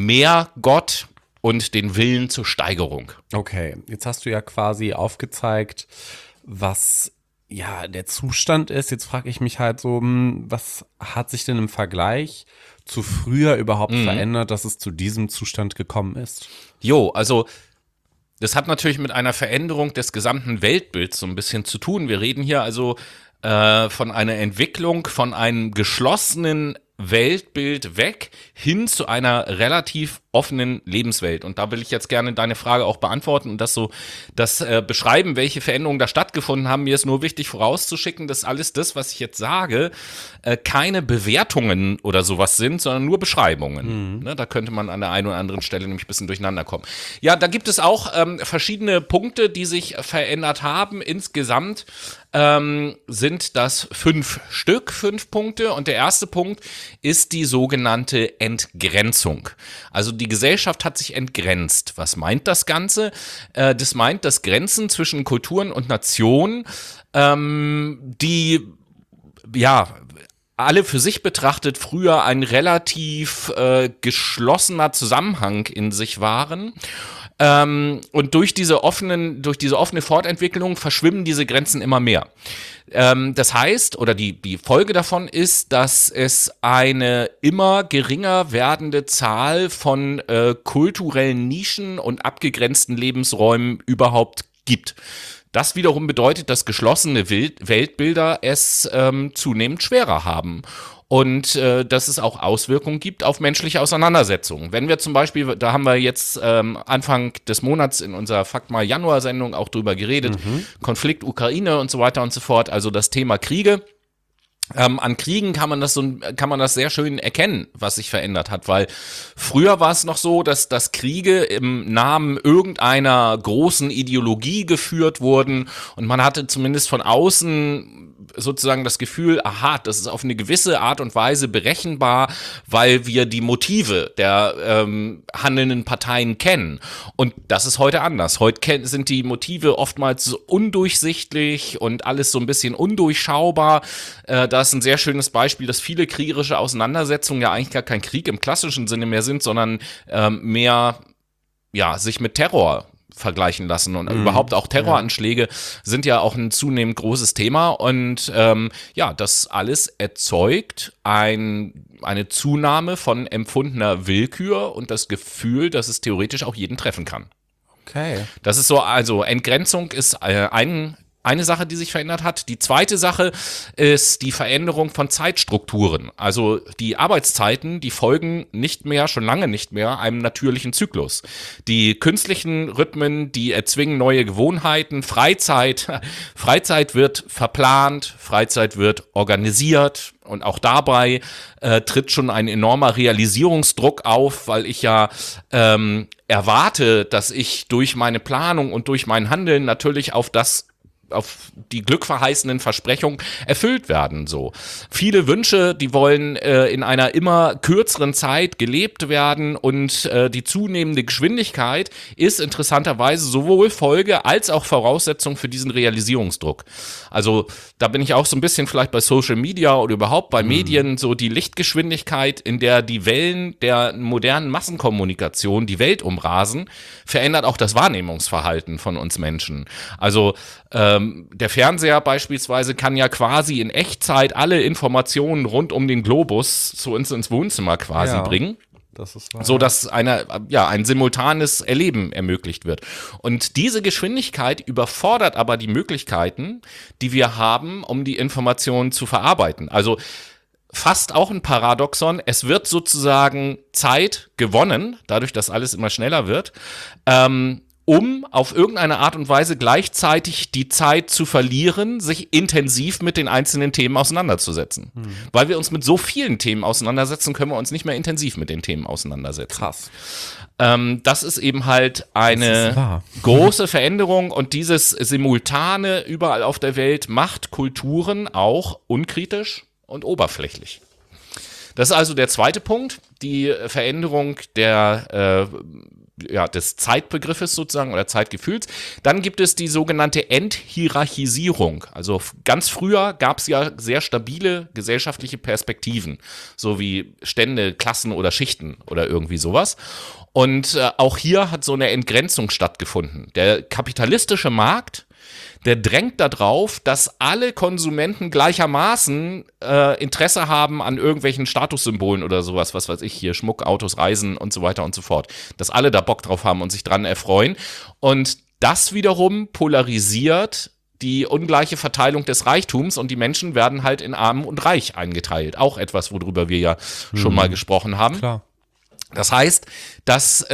Mehrgott und den Willen zur Steigerung. Okay, jetzt hast du ja quasi aufgezeigt, was ja der Zustand ist. Jetzt frage ich mich halt so, was hat sich denn im Vergleich zu früher überhaupt verändert, dass es zu diesem Zustand gekommen ist? Jo, also das hat natürlich mit einer Veränderung des gesamten Weltbilds so ein bisschen zu tun. Wir reden hier also von einer Entwicklung von einem geschlossenen Weltbild weg hin zu einer relativ offenen Lebenswelt. Und da will ich jetzt gerne deine Frage auch beantworten und das beschreiben, welche Veränderungen da stattgefunden haben. Mir ist nur wichtig vorauszuschicken, dass alles das, was ich jetzt sage, keine Bewertungen oder sowas sind, sondern nur Beschreibungen. Ne, da könnte man an der einen oder anderen Stelle nämlich ein bisschen durcheinander kommen. Ja, da gibt es auch verschiedene Punkte, die sich verändert haben. Insgesamt sind das 5 Punkte. Und der erste Punkt ist die sogenannte Entgrenzung. Also die Gesellschaft hat sich entgrenzt. Was meint das Ganze? Das meint, dass Grenzen zwischen Kulturen und Nationen, die alle für sich betrachtet früher ein relativ geschlossener Zusammenhang in sich waren. Und durch diese offene Fortentwicklung verschwimmen diese Grenzen immer mehr. Das heißt, oder die Folge davon ist, dass es eine immer geringer werdende Zahl von kulturellen Nischen und abgegrenzten Lebensräumen überhaupt gibt. Das wiederum bedeutet, dass geschlossene Weltbilder es zunehmend schwerer haben. Und dass es auch Auswirkungen gibt auf menschliche Auseinandersetzungen. Wenn wir zum Beispiel, da haben wir jetzt Anfang des Monats in unserer Fakt mal Januar-Sendung auch drüber geredet, Konflikt Ukraine und so weiter und so fort, also das Thema Kriege. An Kriegen kann man das sehr schön erkennen, was sich verändert hat, weil früher war es noch so, dass Kriege im Namen irgendeiner großen Ideologie geführt wurden und man hatte zumindest von außen sozusagen das Gefühl, aha, das ist auf eine gewisse Art und Weise berechenbar, weil wir die Motive der handelnden Parteien kennen. Und das ist heute anders. Heute sind die Motive oftmals so undurchsichtig und alles so ein bisschen undurchschaubar. Da ist ein sehr schönes Beispiel, dass viele kriegerische Auseinandersetzungen ja eigentlich gar kein Krieg im klassischen Sinne mehr sind, sondern mehr sich mit Terror vergleichen lassen und überhaupt auch Terroranschläge sind ja auch ein zunehmend großes Thema und das alles erzeugt eine Zunahme von empfundener Willkür und das Gefühl, dass es theoretisch auch jeden treffen kann. Okay. Das ist so, also Entgrenzung ist eine Sache, die sich verändert hat. Die zweite Sache ist die Veränderung von Zeitstrukturen. Also die Arbeitszeiten, die folgen schon lange nicht mehr einem natürlichen Zyklus. Die künstlichen Rhythmen, die erzwingen neue Gewohnheiten. Freizeit wird verplant, Freizeit wird organisiert. Und auch dabei tritt schon ein enormer Realisierungsdruck auf, weil ich ja erwarte, dass ich durch meine Planung und durch mein Handeln natürlich auf die glückverheißenden Versprechungen erfüllt werden. So viele Wünsche, die wollen in einer immer kürzeren Zeit gelebt werden und die zunehmende Geschwindigkeit ist interessanterweise sowohl Folge als auch Voraussetzung für diesen Realisierungsdruck. Also da bin ich auch so ein bisschen vielleicht bei Social Media oder überhaupt bei Medien, so die Lichtgeschwindigkeit, in der die Wellen der modernen Massenkommunikation die Welt umrasen, verändert auch das Wahrnehmungsverhalten von uns Menschen. Also der Fernseher beispielsweise kann ja quasi in Echtzeit alle Informationen rund um den Globus zu uns ins Wohnzimmer quasi bringen. Das ist wahr, so dass ein simultanes Erleben ermöglicht wird. Und diese Geschwindigkeit überfordert aber die Möglichkeiten, die wir haben, um die Informationen zu verarbeiten. Also fast auch ein Paradoxon. Es wird sozusagen Zeit gewonnen, dadurch, dass alles immer schneller wird, um auf irgendeine Art und Weise gleichzeitig die Zeit zu verlieren, sich intensiv mit den einzelnen Themen auseinanderzusetzen. Weil wir uns mit so vielen Themen auseinandersetzen, können wir uns nicht mehr intensiv mit den Themen auseinandersetzen. Krass. Das ist eben halt eine große Veränderung und dieses Simultane überall auf der Welt macht Kulturen auch unkritisch und oberflächlich. Das ist also der zweite Punkt, die Veränderung des Zeitbegriffes sozusagen oder Zeitgefühls. Dann gibt es die sogenannte Enthierarchisierung. Also ganz früher gab es ja sehr stabile gesellschaftliche Perspektiven, so wie Stände, Klassen oder Schichten oder irgendwie sowas. Und auch hier hat so eine Entgrenzung stattgefunden. Der kapitalistische Markt, der drängt darauf, dass alle Konsumenten gleichermaßen Interesse haben an irgendwelchen Statussymbolen oder sowas, was weiß ich hier, Schmuck, Autos, Reisen und so weiter und so fort. Dass alle da Bock drauf haben und sich dran erfreuen. Und das wiederum polarisiert die ungleiche Verteilung des Reichtums und die Menschen werden halt in Arm und Reich eingeteilt. Auch etwas, worüber wir ja schon mal gesprochen haben. Klar. Das heißt, dass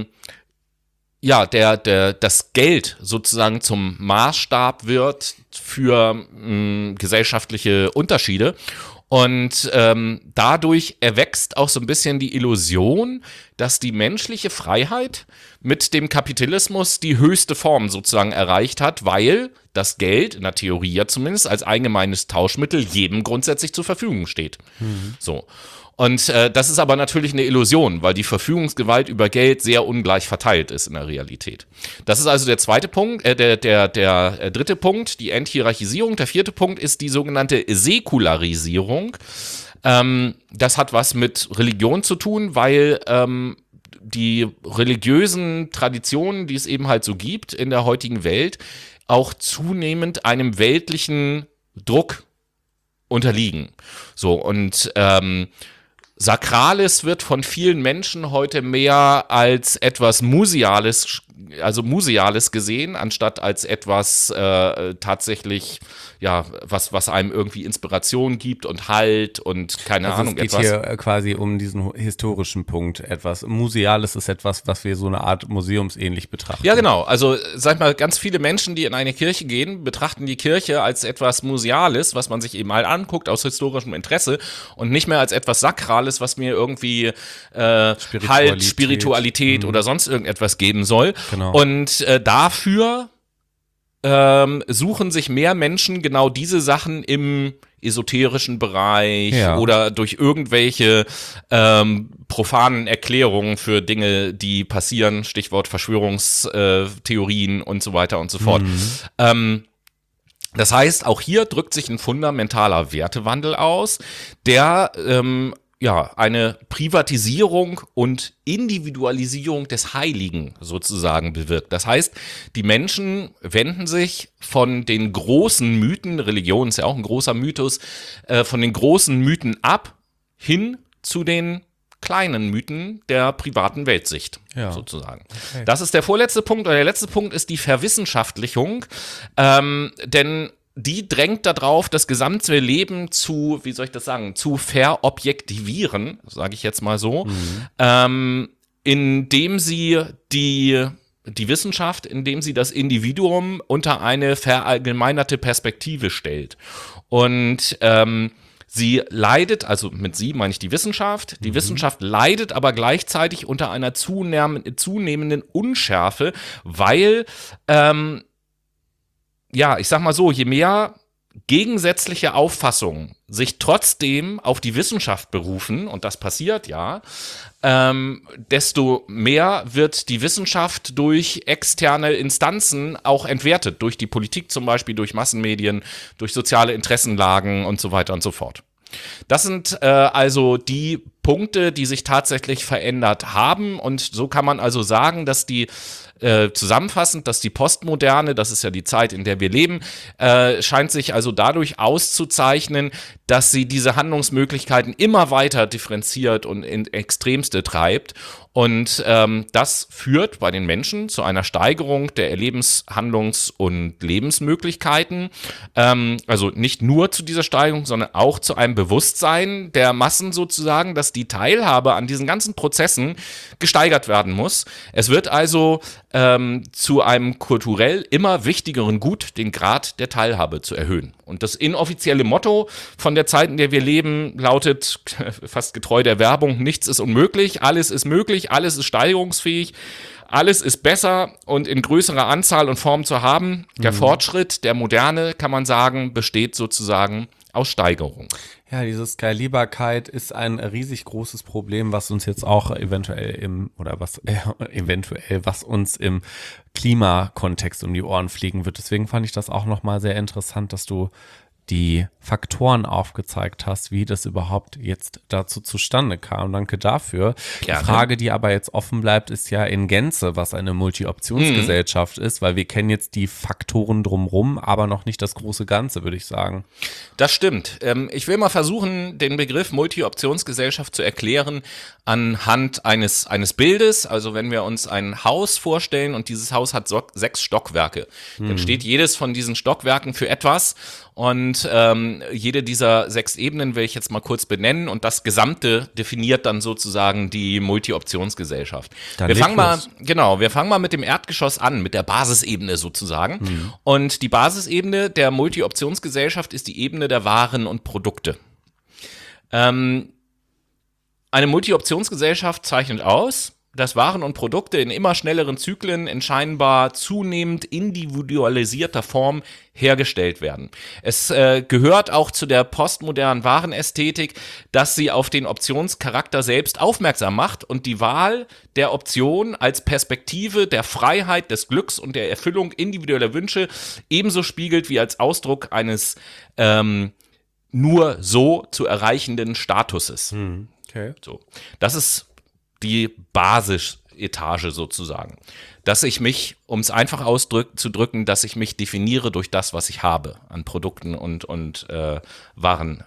das Geld sozusagen zum Maßstab wird für gesellschaftliche Unterschiede. Und dadurch erwächst auch so ein bisschen die Illusion, dass die menschliche Freiheit mit dem Kapitalismus die höchste Form sozusagen erreicht hat, weil das Geld, in der Theorie ja zumindest, als allgemeines Tauschmittel jedem grundsätzlich zur Verfügung steht. So. Und das ist aber natürlich eine Illusion, weil die Verfügungsgewalt über Geld sehr ungleich verteilt ist in der Realität. Das ist also der zweite Punkt, der dritte Punkt, die Enthierarchisierung. Der vierte Punkt ist die sogenannte Säkularisierung. Das hat was mit Religion zu tun, weil die religiösen Traditionen, die es eben halt so gibt in der heutigen Welt, auch zunehmend einem weltlichen Druck unterliegen. So, und Sakrales wird von vielen Menschen heute mehr als etwas Museales gesehen, anstatt als etwas tatsächlich, ja, was einem irgendwie Inspiration gibt und Halt und keine Ahnung. Es geht hier quasi um diesen historischen Punkt. Etwas Museales ist etwas, was wir so eine Art museumsähnlich betrachten. Ja, genau. Also, sag mal, ganz viele Menschen, die in eine Kirche gehen, betrachten die Kirche als etwas Museales, was man sich eben mal anguckt aus historischem Interesse und nicht mehr als etwas Sakrales, was mir irgendwie Halt, Spiritualität oder sonst irgendetwas geben soll. Genau. Und dafür suchen sich mehr Menschen genau diese Sachen im esoterischen Bereich oder durch irgendwelche profanen Erklärungen für Dinge, die passieren, Stichwort Verschwörungstheorien und so weiter und so fort. Das heißt, auch hier drückt sich ein fundamentaler Wertewandel aus, der eine Privatisierung und Individualisierung des Heiligen sozusagen bewirkt. Das heißt, die Menschen wenden sich von den großen Mythen, Religion ist ja auch ein großer Mythos, von den großen Mythen ab hin zu den kleinen Mythen der privaten Weltsicht sozusagen. Okay. Das ist der vorletzte Punkt. Und der letzte Punkt ist die Verwissenschaftlichung, denn die drängt darauf, das gesamte Leben zu verobjektivieren, sage ich jetzt mal so, indem sie die Wissenschaft, indem sie das Individuum unter eine verallgemeinerte Perspektive stellt. Und sie leidet, also mit sie meine ich die Wissenschaft leidet aber gleichzeitig unter einer zunehmenden Unschärfe, weil ich sag mal so, je mehr gegensätzliche Auffassungen sich trotzdem auf die Wissenschaft berufen, und das passiert desto mehr wird die Wissenschaft durch externe Instanzen auch entwertet, durch die Politik zum Beispiel, durch Massenmedien, durch soziale Interessenlagen und so weiter und so fort. Das sind also die Punkte, die sich tatsächlich verändert haben, und so kann man also sagen, dass zusammenfassend, dass die Postmoderne, das ist ja die Zeit, in der wir leben, scheint sich also dadurch auszuzeichnen, dass sie diese Handlungsmöglichkeiten immer weiter differenziert und in Extremste treibt. Und das führt bei den Menschen zu einer Steigerung der Handlungs- und Lebensmöglichkeiten. Also nicht nur zu dieser Steigerung, sondern auch zu einem Bewusstsein der Massen sozusagen, dass die Teilhabe an diesen ganzen Prozessen gesteigert werden muss. Es wird also zu einem kulturell immer wichtigeren Gut, den Grad der Teilhabe zu erhöhen. Und das inoffizielle Motto von der Zeit, in der wir leben, lautet, fast getreu der Werbung, nichts ist unmöglich, alles ist möglich, alles ist steigerungsfähig, alles ist besser und in größerer Anzahl und Form zu haben. Der Fortschritt, der Moderne, kann man sagen, besteht sozusagen aus Steigerung. Ja, diese Skalierbarkeit ist ein riesig großes Problem, was uns jetzt auch was uns im Klimakontext um die Ohren fliegen wird. Deswegen fand ich das auch nochmal sehr interessant, dass du die Faktoren aufgezeigt hast, wie das überhaupt jetzt dazu zustande kam. Danke dafür. Gerne. Die Frage, die aber jetzt offen bleibt, ist ja in Gänze, was eine Multi-Optionsgesellschaft ist, weil wir kennen jetzt die Faktoren drumherum, aber noch nicht das große Ganze, würde ich sagen. Das stimmt. Ich will mal versuchen, den Begriff Multi-Optionsgesellschaft zu erklären anhand eines Bildes. Also wenn wir uns ein Haus vorstellen und dieses Haus hat 6 Stockwerke, dann steht jedes von diesen Stockwerken für etwas. Und jede dieser 6 Ebenen will ich jetzt mal kurz benennen, und das Gesamte definiert dann sozusagen die Multi-Optionsgesellschaft. Wir fangen mal mit dem Erdgeschoss an, mit der Basisebene sozusagen. Und die Basisebene der Multi-Optionsgesellschaft ist die Ebene der Waren und Produkte. Eine Multi-Optionsgesellschaft zeichnet aus, dass Waren und Produkte in immer schnelleren Zyklen in scheinbar zunehmend individualisierter Form hergestellt werden. Es gehört auch zu der postmodernen Warenästhetik, dass sie auf den Optionscharakter selbst aufmerksam macht und die Wahl der Option als Perspektive der Freiheit, des Glücks und der Erfüllung individueller Wünsche ebenso spiegelt wie als Ausdruck eines nur so zu erreichenden Statuses. Okay. So. Das ist die Basisetage sozusagen. Dass ich mich, um es einfach auszudrücken, dass ich mich definiere durch das, was ich habe an Produkten und Waren.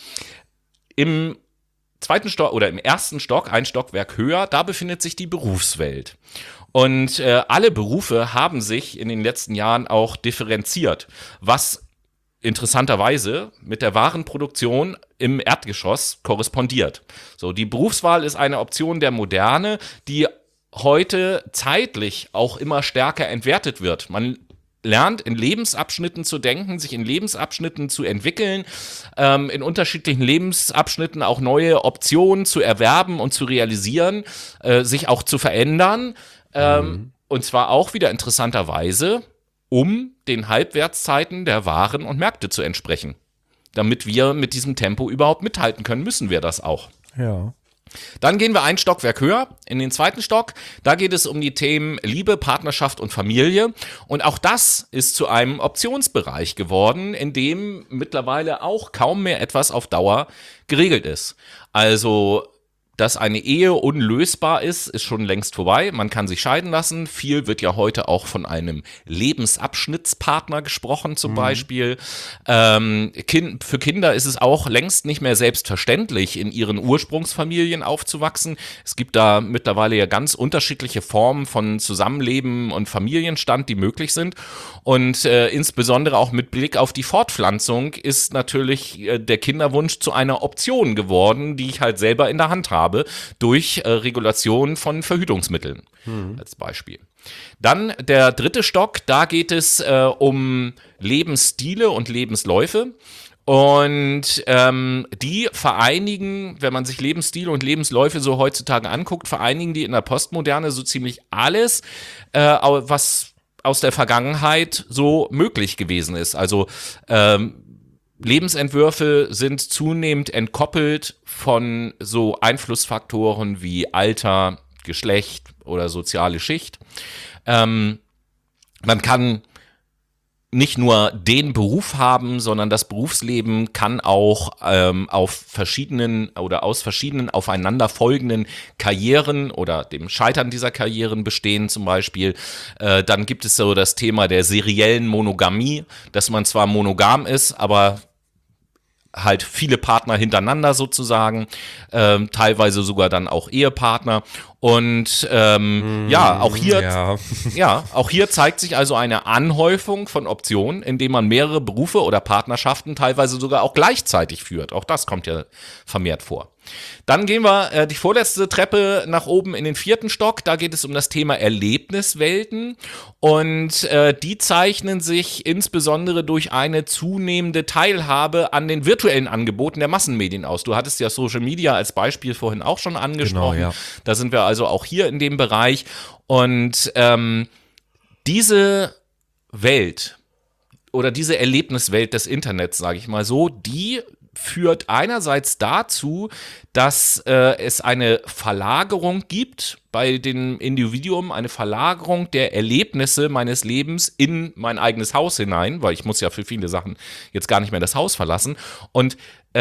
Im zweiten Stock oder im ersten Stock, ein Stockwerk höher, da befindet sich die Berufswelt. Und alle Berufe haben sich in den letzten Jahren auch differenziert, was interessanterweise mit der Warenproduktion im Erdgeschoss korrespondiert. So, die Berufswahl ist eine Option der Moderne, die heute zeitlich auch immer stärker entwertet wird. Man lernt in Lebensabschnitten zu denken, sich in Lebensabschnitten zu entwickeln, in unterschiedlichen Lebensabschnitten auch neue Optionen zu erwerben und zu realisieren, sich auch zu verändern. Und zwar auch wieder interessanterweise, um den Halbwertszeiten der Waren und Märkte zu entsprechen. Damit wir mit diesem Tempo überhaupt mithalten können, müssen wir das auch. Ja. Dann gehen wir ein Stockwerk höher, in den zweiten Stock. Da geht es um die Themen Liebe, Partnerschaft und Familie. Und auch das ist zu einem Optionsbereich geworden, in dem mittlerweile auch kaum mehr etwas auf Dauer geregelt ist. Also, dass eine Ehe unlösbar ist schon längst vorbei. Man kann sich scheiden lassen. Viel wird ja heute auch von einem Lebensabschnittspartner gesprochen, zum Beispiel. Für Kinder ist es auch längst nicht mehr selbstverständlich, in ihren Ursprungsfamilien aufzuwachsen. Es gibt da mittlerweile ja ganz unterschiedliche Formen von Zusammenleben und Familienstand, die möglich sind. Und insbesondere auch mit Blick auf die Fortpflanzung ist natürlich der Kinderwunsch zu einer Option geworden, die ich halt selber in der Hand habe, durch Regulation von Verhütungsmitteln als Beispiel. Dann der dritte Stock, da geht es um Lebensstile und Lebensläufe. Und die vereinigen, wenn man sich Lebensstile und Lebensläufe so heutzutage anguckt, vereinigen die in der Postmoderne so ziemlich alles, was aus der Vergangenheit so möglich gewesen ist. Also Lebensentwürfe sind zunehmend entkoppelt von so Einflussfaktoren wie Alter, Geschlecht oder soziale Schicht. Man kann nicht nur den Beruf haben, sondern das Berufsleben kann auch auf verschiedenen oder aus verschiedenen aufeinanderfolgenden Karrieren oder dem Scheitern dieser Karrieren bestehen zum Beispiel. Dann gibt es so das Thema der seriellen Monogamie, dass man zwar monogam ist, aber halt viele Partner hintereinander sozusagen, teilweise sogar dann auch Ehepartner. Und auch hier zeigt sich also eine Anhäufung von Optionen, indem man mehrere Berufe oder Partnerschaften teilweise sogar auch gleichzeitig führt. Auch das kommt ja vermehrt vor. Dann gehen wir die vorletzte Treppe nach oben in den vierten Stock. Da geht es um das Thema Erlebniswelten. Und die zeichnen sich insbesondere durch eine zunehmende Teilhabe an den virtuellen Angeboten der Massenmedien aus. Du hattest ja Social Media als Beispiel vorhin auch schon angesprochen. Genau, ja. Da sind wir also auch hier in dem Bereich. Und diese Welt oder diese Erlebniswelt des Internets, sage ich mal so, die führt einerseits dazu, dass es eine Verlagerung gibt bei dem Individuum, eine Verlagerung der Erlebnisse meines Lebens in mein eigenes Haus hinein, weil ich muss ja für viele Sachen jetzt gar nicht mehr das Haus verlassen. Und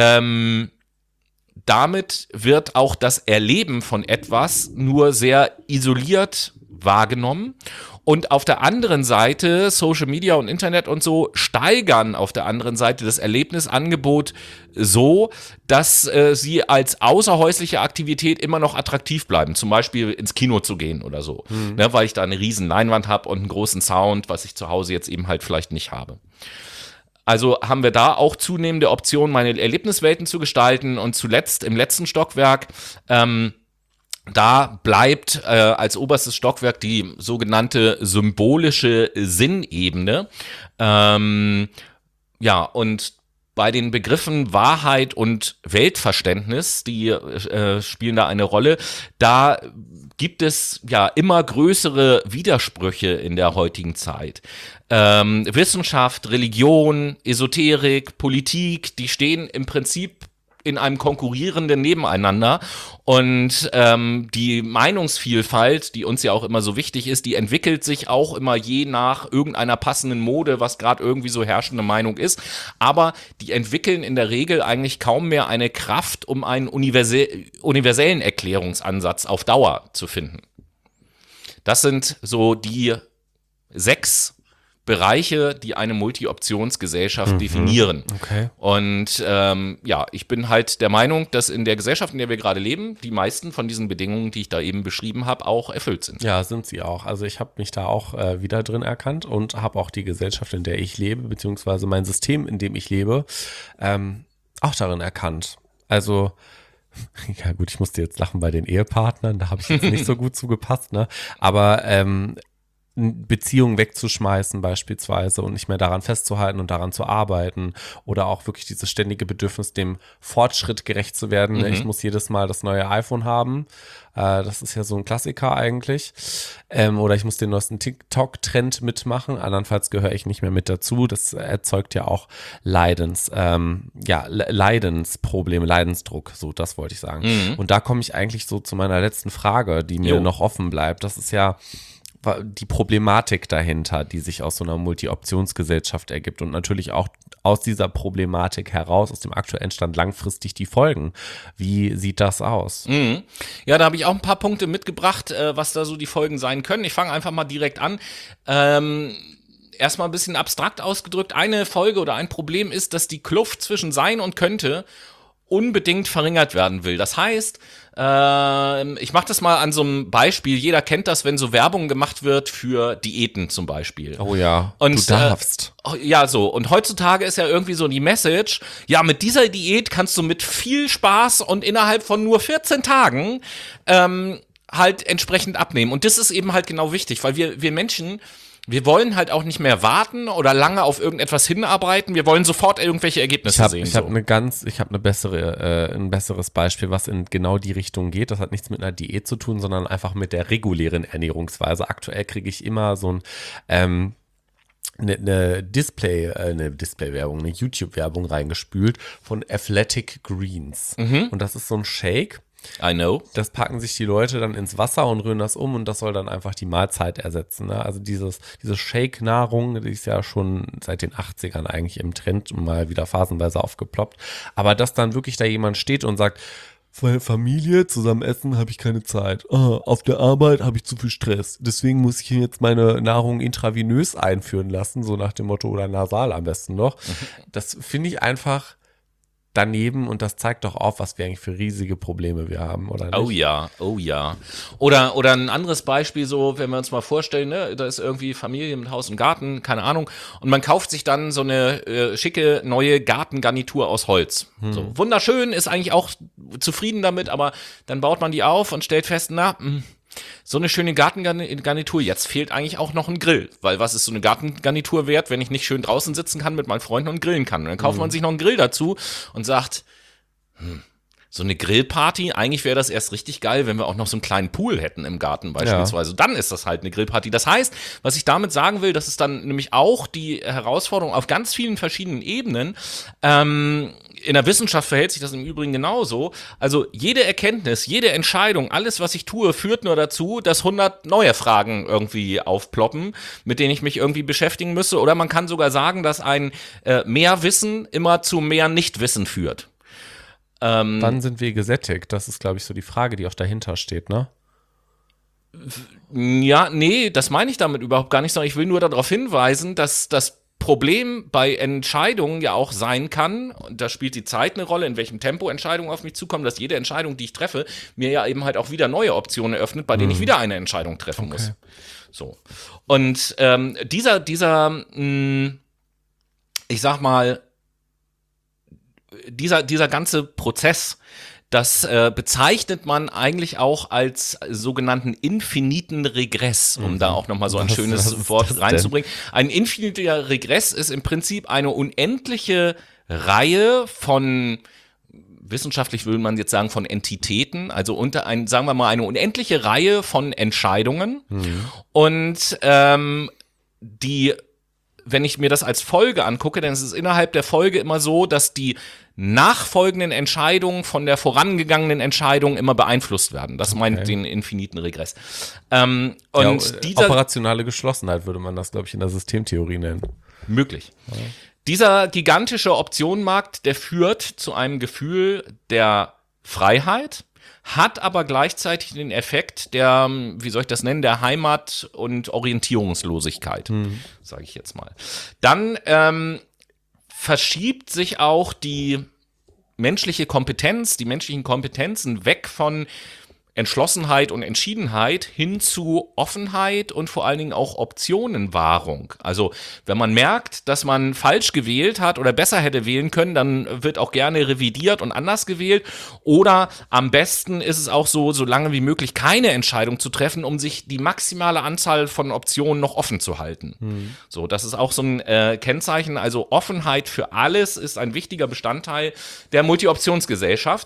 damit wird auch das Erleben von etwas nur sehr isoliert wahrgenommen. Und auf der anderen Seite, Social Media und Internet und so, steigern auf der anderen Seite das Erlebnisangebot so, dass sie als außerhäusliche Aktivität immer noch attraktiv bleiben. Zum Beispiel ins Kino zu gehen oder so. Ne, weil ich da eine riesen Leinwand habe und einen großen Sound, was ich zu Hause jetzt eben halt vielleicht nicht habe. Also haben wir da auch zunehmende Optionen, meine Erlebniswelten zu gestalten. Und zuletzt im letzten Stockwerk, da bleibt als oberstes Stockwerk die sogenannte symbolische Sinnebene. Und bei den Begriffen Wahrheit und Weltverständnis, die spielen da eine Rolle. Da gibt es ja immer größere Widersprüche in der heutigen Zeit. Wissenschaft, Religion, Esoterik, Politik, die stehen im Prinzip in einem konkurrierenden Nebeneinander und die Meinungsvielfalt, die uns ja auch immer so wichtig ist, die entwickelt sich auch immer je nach irgendeiner passenden Mode, was gerade irgendwie so herrschende Meinung ist, aber die entwickeln in der Regel eigentlich kaum mehr eine Kraft, um einen universellen Erklärungsansatz auf Dauer zu finden. Das sind so die 6 Bereiche, die eine Multi-Optionsgesellschaft definieren. Okay. Und ich bin halt der Meinung, dass in der Gesellschaft, in der wir gerade leben, die meisten von diesen Bedingungen, die ich da eben beschrieben habe, auch erfüllt sind. Ja, sind sie auch. Also ich habe mich da auch wieder drin erkannt und habe auch die Gesellschaft, in der ich lebe, beziehungsweise mein System, in dem ich lebe, auch darin erkannt. Also ja gut, ich musste jetzt lachen bei den Ehepartnern, da habe ich jetzt nicht so gut zugepasst, ne? Aber Beziehungen wegzuschmeißen beispielsweise und nicht mehr daran festzuhalten und daran zu arbeiten oder auch wirklich dieses ständige Bedürfnis, dem Fortschritt gerecht zu werden. Ich muss jedes Mal das neue iPhone haben. Das ist ja so ein Klassiker eigentlich. Oder ich muss den neuesten TikTok-Trend mitmachen. Andernfalls gehöre ich nicht mehr mit dazu. Das erzeugt ja auch Leidensprobleme, Leidensdruck. So, das wollte ich sagen. Und da komme ich eigentlich so zu meiner letzten Frage, die mir noch offen bleibt. Das ist ja die Problematik dahinter, die sich aus so einer Multi-Optionsgesellschaft ergibt und natürlich auch aus dieser Problematik heraus, aus dem aktuellen Stand langfristig die Folgen. Wie sieht das aus? Ja, da habe ich auch ein paar Punkte mitgebracht, was da so die Folgen sein können. Ich fange einfach mal direkt an. Erstmal ein bisschen abstrakt ausgedrückt. Eine Folge oder ein Problem ist, dass die Kluft zwischen Sein und Könnte unbedingt verringert werden will. Das heißt, ich mache das mal an so einem Beispiel. Jeder kennt das, wenn so Werbung gemacht wird für Diäten zum Beispiel. Oh ja, und, du darfst. Ja, so. Und heutzutage ist ja irgendwie so die Message, ja, mit dieser Diät kannst du mit viel Spaß und innerhalb von nur 14 Tagen halt entsprechend abnehmen. Und das ist eben halt genau wichtig, weil wir Menschen, wir wollen halt auch nicht mehr warten oder lange auf irgendetwas hinarbeiten. Wir wollen sofort irgendwelche Ergebnisse sehen. Ich habe ein besseres Beispiel, was in genau die Richtung geht. Das hat nichts mit einer Diät zu tun, sondern einfach mit der regulären Ernährungsweise. Aktuell kriege ich immer so eine Display-Werbung, eine YouTube-Werbung reingespült von Athletic Greens. Und das ist so ein Shake. I know. Das packen sich die Leute dann ins Wasser und rühren das um und das soll dann einfach die Mahlzeit ersetzen. Ne? Also diese Shake-Nahrung, die ist ja schon seit den 80ern eigentlich im Trend und mal wieder phasenweise aufgeploppt. Aber dass dann wirklich da jemand steht und sagt, für Familie zusammen essen habe ich keine Zeit. Auf der Arbeit habe ich zu viel Stress. Deswegen muss ich jetzt meine Nahrung intravenös einführen lassen, so nach dem Motto, oder nasal am besten noch. Das finde ich einfach daneben und das zeigt doch auf, was wir eigentlich für riesige Probleme wir haben, oder nicht? Oh ja. Oder ein anderes Beispiel, so, wenn wir uns mal vorstellen, ne, da ist irgendwie Familie mit Haus und Garten, keine Ahnung, und man kauft sich dann so eine schicke neue Gartengarnitur aus Holz. So, wunderschön, ist eigentlich auch zufrieden damit, aber dann baut man die auf und stellt fest, so eine schöne Gartengarnitur, jetzt fehlt eigentlich auch noch ein Grill. Weil was ist so eine Gartengarnitur wert, wenn ich nicht schön draußen sitzen kann mit meinen Freunden und grillen kann? Und dann kauft man sich noch einen Grill dazu und sagt, so eine Grillparty, eigentlich wäre das erst richtig geil, wenn wir auch noch so einen kleinen Pool hätten im Garten beispielsweise. Ja. Dann ist das halt eine Grillparty. Das heißt, was ich damit sagen will, das ist dann nämlich auch die Herausforderung auf ganz vielen verschiedenen Ebenen. In der Wissenschaft verhält sich das im Übrigen genauso. Also jede Erkenntnis, jede Entscheidung, alles, was ich tue, führt nur dazu, dass 100 neue Fragen irgendwie aufploppen, mit denen ich mich irgendwie beschäftigen müsste. Oder man kann sogar sagen, dass ein mehr Wissen immer zu mehr Nichtwissen führt. Wann sind wir gesättigt? Das ist, glaube ich, so die Frage, die auch dahinter steht, ne? Ja, nee, das meine ich damit überhaupt gar nicht, sondern ich will nur darauf hinweisen, dass das Problem bei Entscheidungen ja auch sein kann, und da spielt die Zeit eine Rolle, in welchem Tempo Entscheidungen auf mich zukommen, dass jede Entscheidung, die ich treffe, mir ja eben halt auch wieder neue Optionen eröffnet, bei denen ich wieder eine Entscheidung treffen muss. So. Und dieser, ich sag mal, dieser ganze Prozess, das bezeichnet man eigentlich auch als sogenannten infiniten Regress, um da auch nochmal so ein schönes Wort reinzubringen. Ein infiniter Regress ist im Prinzip eine unendliche Reihe von, wissenschaftlich würde man jetzt sagen, von Entitäten, also sagen wir mal, eine unendliche Reihe von Entscheidungen. Und wenn ich mir das als Folge angucke, dann ist es innerhalb der Folge immer so, dass die nachfolgenden Entscheidungen von der vorangegangenen Entscheidung immer beeinflusst werden. Das meint den infiniten Regress. Und dieser operationale Geschlossenheit würde man das, glaube ich, in der Systemtheorie nennen. Möglich. Ja. Dieser gigantische Optionenmarkt, der führt zu einem Gefühl der Freiheit, hat aber gleichzeitig den Effekt der, wie soll ich das nennen, der Heimat- und Orientierungslosigkeit, sage ich jetzt mal. Dann verschiebt sich auch die menschliche Kompetenz, die menschlichen Kompetenzen weg von Entschlossenheit und Entschiedenheit hin zu Offenheit und vor allen Dingen auch Optionenwahrung. Also wenn man merkt, dass man falsch gewählt hat oder besser hätte wählen können, dann wird auch gerne revidiert und anders gewählt. Oder am besten ist es auch so lange wie möglich keine Entscheidung zu treffen, um sich die maximale Anzahl von Optionen noch offen zu halten. So, das ist auch so ein Kennzeichen. Also Offenheit für alles ist ein wichtiger Bestandteil der Multi-Optionsgesellschaft.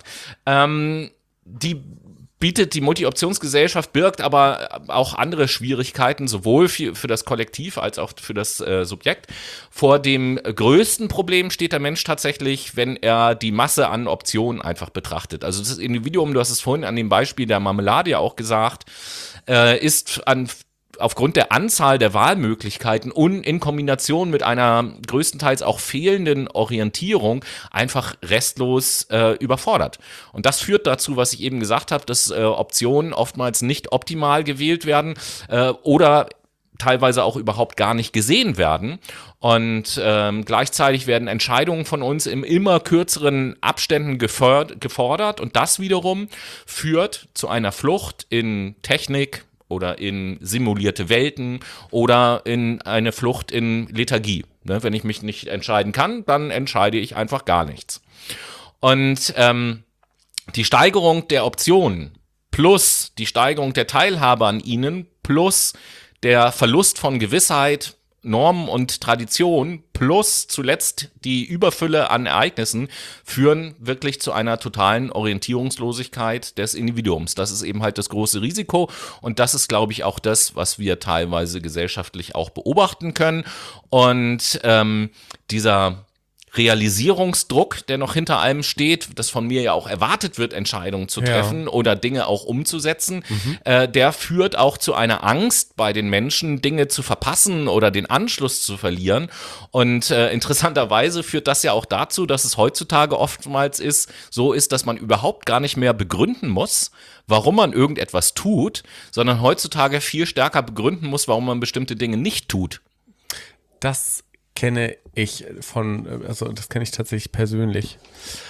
Die Multi-Optionsgesellschaft birgt aber auch andere Schwierigkeiten, sowohl für das Kollektiv als auch für das Subjekt. Vor dem größten Problem steht der Mensch tatsächlich, wenn er die Masse an Optionen einfach betrachtet. Also das Individuum, du hast es vorhin an dem Beispiel der Marmelade ja auch gesagt, ist aufgrund der Anzahl der Wahlmöglichkeiten und in Kombination mit einer größtenteils auch fehlenden Orientierung einfach restlos überfordert. Und das führt dazu, was ich eben gesagt habe, dass Optionen oftmals nicht optimal gewählt werden oder teilweise auch überhaupt gar nicht gesehen werden. Und gleichzeitig werden Entscheidungen von uns in immer kürzeren Abständen gefordert. Und das wiederum führt zu einer Flucht in Technik, oder in simulierte Welten oder in eine Flucht in Lethargie. Ne? Wenn ich mich nicht entscheiden kann, dann entscheide ich einfach gar nichts. Und die Steigerung der Optionen plus die Steigerung der Teilhabe an ihnen plus der Verlust von Gewissheit, Normen und Tradition plus zuletzt die Überfülle an Ereignissen führen wirklich zu einer totalen Orientierungslosigkeit des Individuums. Das ist eben halt das große Risiko und das ist, glaube ich, auch das, was wir teilweise gesellschaftlich auch beobachten können. Und dieser Realisierungsdruck, der noch hinter allem steht, das von mir ja auch erwartet wird, Entscheidungen zu treffen oder Dinge auch umzusetzen, der führt auch zu einer Angst bei den Menschen, Dinge zu verpassen oder den Anschluss zu verlieren. Und interessanterweise führt das ja auch dazu, dass es heutzutage oftmals so ist, dass man überhaupt gar nicht mehr begründen muss, warum man irgendetwas tut, sondern heutzutage viel stärker begründen muss, warum man bestimmte Dinge nicht tut. Das kenne ich das kenne ich tatsächlich persönlich.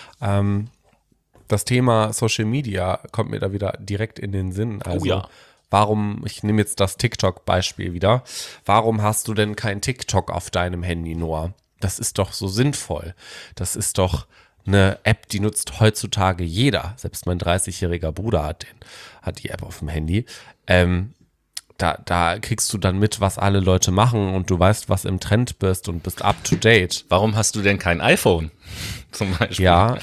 Das Thema Social Media kommt mir da wieder direkt in den Sinn. Also, warum, ich nehme jetzt das TikTok-Beispiel wieder, warum hast du denn kein TikTok auf deinem Handy, Noah? Das ist doch so sinnvoll. Das ist doch eine App, die nutzt heutzutage jeder. Selbst mein 30-jähriger Bruder hat die App auf dem Handy. Da kriegst du dann mit, was alle Leute machen und du weißt, was im Trend bist und bist up to date. Warum hast du denn kein iPhone? Zum Beispiel.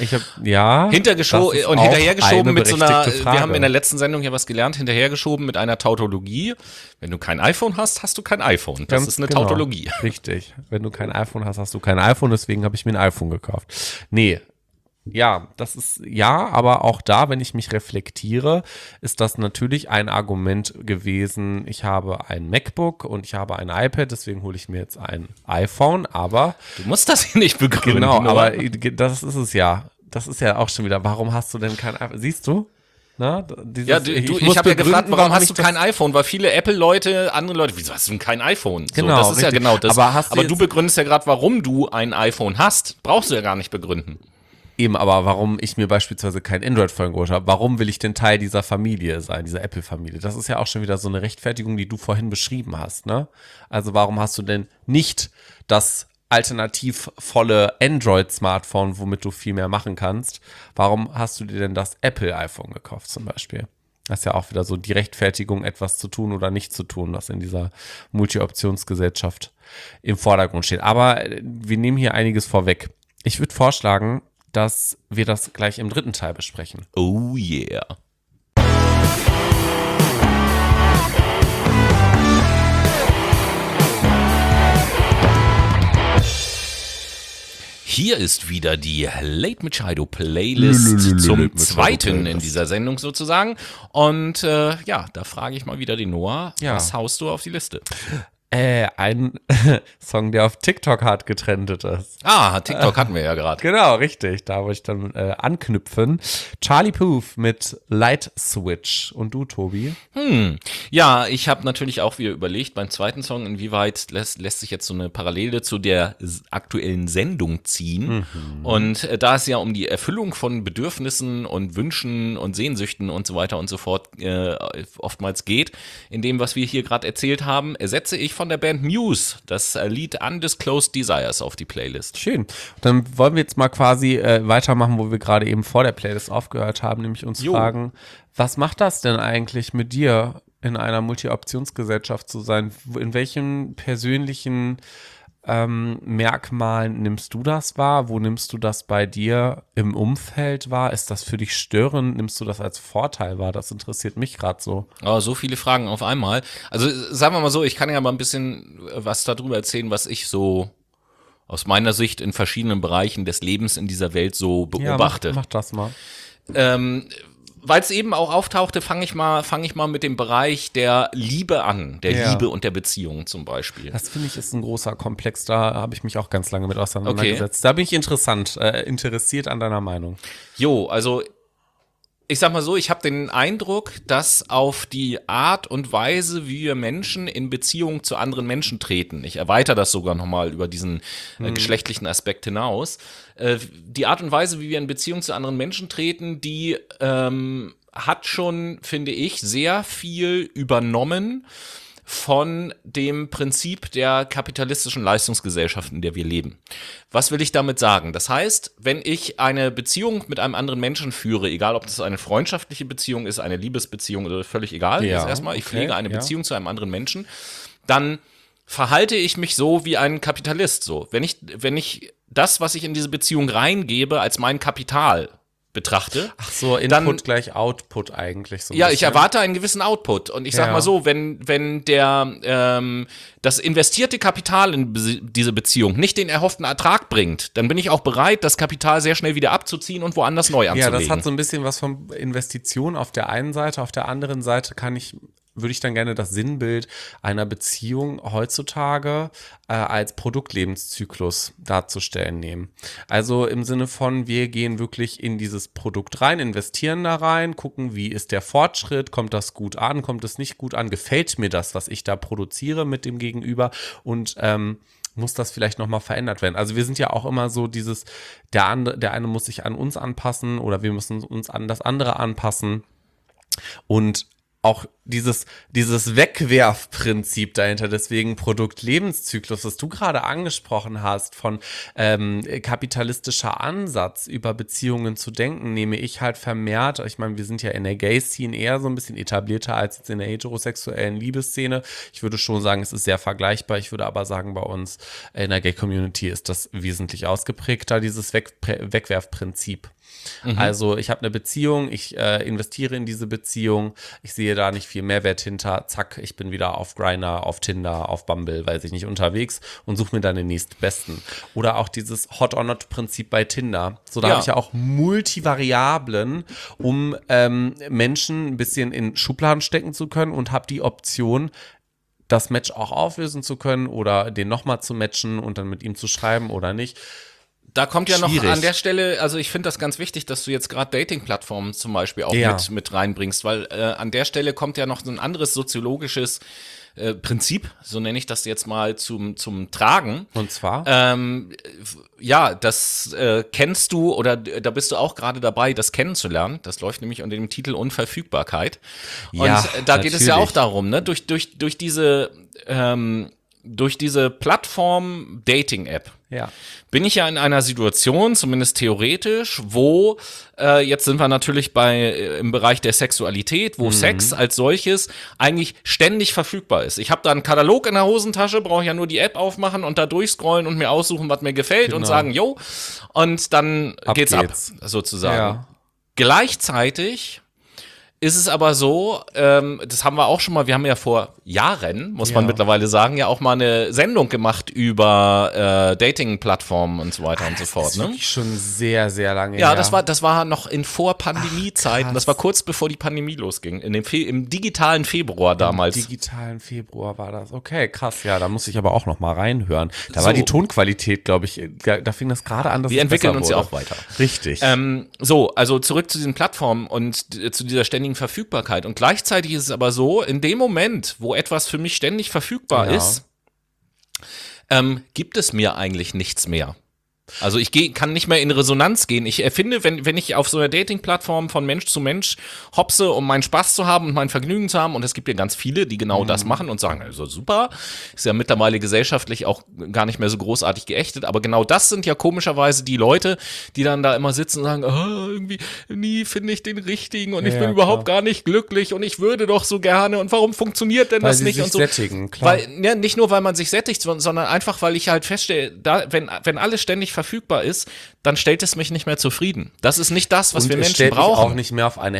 Hinterhergeschoben mit so einer, wir haben in der letzten Sendung ja was gelernt, hinterhergeschoben mit einer Tautologie. Wenn du kein iPhone hast, hast du kein iPhone. Das ist eine Tautologie. Richtig. Wenn du kein iPhone hast, hast du kein iPhone, deswegen habe ich mir ein iPhone gekauft. Nee. Ja, aber auch da, wenn ich mich reflektiere, ist das natürlich ein Argument gewesen, ich habe ein MacBook und ich habe ein iPad, deswegen hole ich mir jetzt ein iPhone, aber... Du musst das hier nicht begründen. Genau, aber das ist es ja. Das ist ja auch schon wieder, warum hast du denn kein iPhone? Siehst du? Na, ich habe ja gefragt, warum hast du kein iPhone? Weil viele Apple-Leute, andere Leute, wieso hast du denn kein iPhone? Genau, das ist richtig. Ja genau das. Aber du begründest ja gerade, warum du ein iPhone hast. Brauchst du ja gar nicht begründen. Eben, aber warum ich mir beispielsweise kein Android-Phone geholt habe, warum will ich denn Teil dieser Familie sein, dieser Apple-Familie? Das ist ja auch schon wieder so eine Rechtfertigung, die du vorhin beschrieben hast, ne? Also warum hast du denn nicht das alternativ volle Android-Smartphone, womit du viel mehr machen kannst? Warum hast du dir denn das Apple-iPhone gekauft zum Beispiel? Das ist ja auch wieder so die Rechtfertigung, etwas zu tun oder nicht zu tun, was in dieser Multi-Optionsgesellschaft im Vordergrund steht. Aber wir nehmen hier einiges vorweg. Ich würde vorschlagen, dass wir das gleich im dritten Teil besprechen. Oh yeah. Hier ist wieder die Late Machado Playlist zum zweiten in dieser Sendung sozusagen. Und ja, da frage ich mal wieder den Noah, was haust du auf die Liste? Ein Song, der auf TikTok hart getrennt ist. Ah, TikTok hatten wir ja gerade. Genau, richtig. Da wollte ich dann anknüpfen. Charlie Puth mit Light Switch. Und du, Tobi? Ja, ich habe natürlich auch wieder überlegt beim zweiten Song, inwieweit lässt sich jetzt so eine Parallele zu der aktuellen Sendung ziehen. Und da es ja um die Erfüllung von Bedürfnissen und Wünschen und Sehnsüchten und so weiter und so fort oftmals geht, in dem, was wir hier gerade erzählt haben, ersetze ich von der Band Muse das Lied Undisclosed Desires auf die Playlist. Schön. Dann wollen wir jetzt mal quasi weitermachen, wo wir gerade eben vor der Playlist aufgehört haben, nämlich uns fragen, was macht das denn eigentlich mit dir, in einer Multi-Optionsgesellschaft zu sein? In welchen persönlichen Merkmalen nimmst du das wahr? Wo nimmst du das bei dir im Umfeld wahr? Ist das für dich störend? Nimmst du das als Vorteil wahr? Das interessiert mich gerade so. Oh, so viele Fragen auf einmal. Also sagen wir mal so, ich kann ja mal ein bisschen was darüber erzählen, was ich so aus meiner Sicht in verschiedenen Bereichen des Lebens in dieser Welt so beobachte. Ja, mach das mal. Weil es eben auch auftauchte, fange ich mal mit dem Bereich der Liebe an, der Liebe und der Beziehung zum Beispiel. Das finde ich ist ein großer Komplex, da habe ich mich auch ganz lange mit auseinandergesetzt. Da bin ich interessiert an deiner Meinung. Jo, also ich sag mal so, ich habe den Eindruck, dass auf die Art und Weise, wie wir Menschen in Beziehung zu anderen Menschen treten, ich erweitere das sogar nochmal über diesen geschlechtlichen Aspekt hinaus, die Art und Weise, wie wir in Beziehung zu anderen Menschen treten, die hat schon, finde ich, sehr viel übernommen von dem Prinzip der kapitalistischen Leistungsgesellschaft, in der wir leben. Was will ich damit sagen? Das heißt, wenn ich eine Beziehung mit einem anderen Menschen führe, egal ob das eine freundschaftliche Beziehung ist, eine Liebesbeziehung oder völlig egal, jetzt erstmal, ich pflege eine Beziehung zu einem anderen Menschen, dann verhalte ich mich so wie ein Kapitalist. So, wenn ich das, was ich in diese Beziehung reingebe, als mein Kapital betrachte. Ach so, Input dann, gleich Output eigentlich. So ja, ich erwarte einen gewissen Output. Und ich sag mal so, wenn das investierte Kapital in diese Beziehung nicht den erhofften Ertrag bringt, dann bin ich auch bereit, das Kapital sehr schnell wieder abzuziehen und woanders neu anzulegen. Ja, das hat so ein bisschen was von Investition auf der einen Seite. Auf der anderen Seite würde ich dann gerne das Sinnbild einer Beziehung heutzutage als Produktlebenszyklus darzustellen nehmen. Also im Sinne von, wir gehen wirklich in dieses Produkt rein, investieren da rein, gucken, wie ist der Fortschritt, kommt das gut an, kommt es nicht gut an, gefällt mir das, was ich da produziere mit dem Gegenüber und muss das vielleicht nochmal verändert werden. Also wir sind ja auch immer so der eine muss sich an uns anpassen oder wir müssen uns an das andere anpassen und auch dieses Wegwerfprinzip dahinter, deswegen Produktlebenszyklus, was du gerade angesprochen hast, von kapitalistischer Ansatz über Beziehungen zu denken, nehme ich halt vermehrt, ich meine, wir sind ja in der Gay-Szene eher so ein bisschen etablierter als jetzt in der heterosexuellen Liebesszene. Ich würde schon sagen, es ist sehr vergleichbar. Ich würde aber sagen, bei uns in der Gay-Community ist das wesentlich ausgeprägter, dieses Wegwerfprinzip. Also ich habe eine Beziehung, ich investiere in diese Beziehung, ich sehe da nicht viel Mehrwert hinter, zack, ich bin wieder auf Grindr, auf Tinder, auf Bumble, weiß ich nicht, unterwegs und suche mir dann den nächstbesten. Oder auch dieses Hot-or-Not-Prinzip bei Tinder. So, da habe ich ja auch Multivariablen, um Menschen ein bisschen in Schubladen stecken zu können und habe die Option, das Match auch auflösen zu können oder den nochmal zu matchen und dann mit ihm zu schreiben oder nicht. Da kommt ja noch an der Stelle, also ich finde das ganz wichtig, dass du jetzt gerade Dating-Plattformen zum Beispiel auch mit reinbringst, weil an der Stelle kommt ja noch so ein anderes soziologisches Prinzip, so nenne ich das jetzt mal, zum Tragen. Und zwar? Ja, das kennst du oder da bist du auch gerade dabei, das kennenzulernen. Das läuft nämlich unter dem Titel Unverfügbarkeit. Und ja, da geht es ja auch darum, ne, durch diese durch diese Plattform-Dating-App Ja. bin ich ja in einer Situation, zumindest theoretisch, wo, jetzt sind wir natürlich im Bereich der Sexualität, wo Sex als solches eigentlich ständig verfügbar ist. Ich habe da einen Katalog in der Hosentasche, brauche ja nur die App aufmachen und da durchscrollen und mir aussuchen, was mir gefällt und sagen, jo, und dann geht's ab, sozusagen. Ja. Gleichzeitig ist es aber so, das haben wir auch schon mal, wir haben ja vor Jahren, muss man mittlerweile sagen, ja auch mal eine Sendung gemacht über Dating-Plattformen und so weiter und so fort. Das ist Ne? wirklich schon sehr, sehr lange Ja, her. das war noch in Vor-Pandemie-Zeiten, das war kurz bevor die Pandemie losging, im digitalen Februar damals. Im digitalen Februar war das. Okay, krass. Ja, da muss ich aber auch noch mal reinhören. Da So. war die Tonqualität, glaube ich, da fing das gerade an, dass Wir es entwickeln besser uns ja wurde. auch weiter. Richtig. Also zurück zu diesen Plattformen und zu dieser ständigen Verfügbarkeit. Und gleichzeitig ist es aber so, in dem Moment, wo etwas für mich ständig verfügbar ist, gibt es mir eigentlich nichts mehr. Also ich kann nicht mehr in Resonanz gehen. Ich erfinde, wenn ich auf so einer Dating-Plattform von Mensch zu Mensch hopse, um meinen Spaß zu haben und mein Vergnügen zu haben, und es gibt ja ganz viele, die genau das machen und sagen, also super, ist ja mittlerweile gesellschaftlich auch gar nicht mehr so großartig geächtet, aber genau das sind ja komischerweise die Leute, die dann da immer sitzen und sagen, irgendwie, nie finde ich den richtigen und ich bin überhaupt gar nicht glücklich und ich würde doch so gerne und warum funktioniert denn das nicht? Sich und so. sättigen, klar. Nicht nur, weil man sich sättigt, sondern einfach, weil ich halt feststelle, wenn alles ständig verfügbar ist, dann stellt es mich nicht mehr zufrieden. Das ist nicht das, was wir Menschen stellt brauchen. mich auch nicht mehr auf eine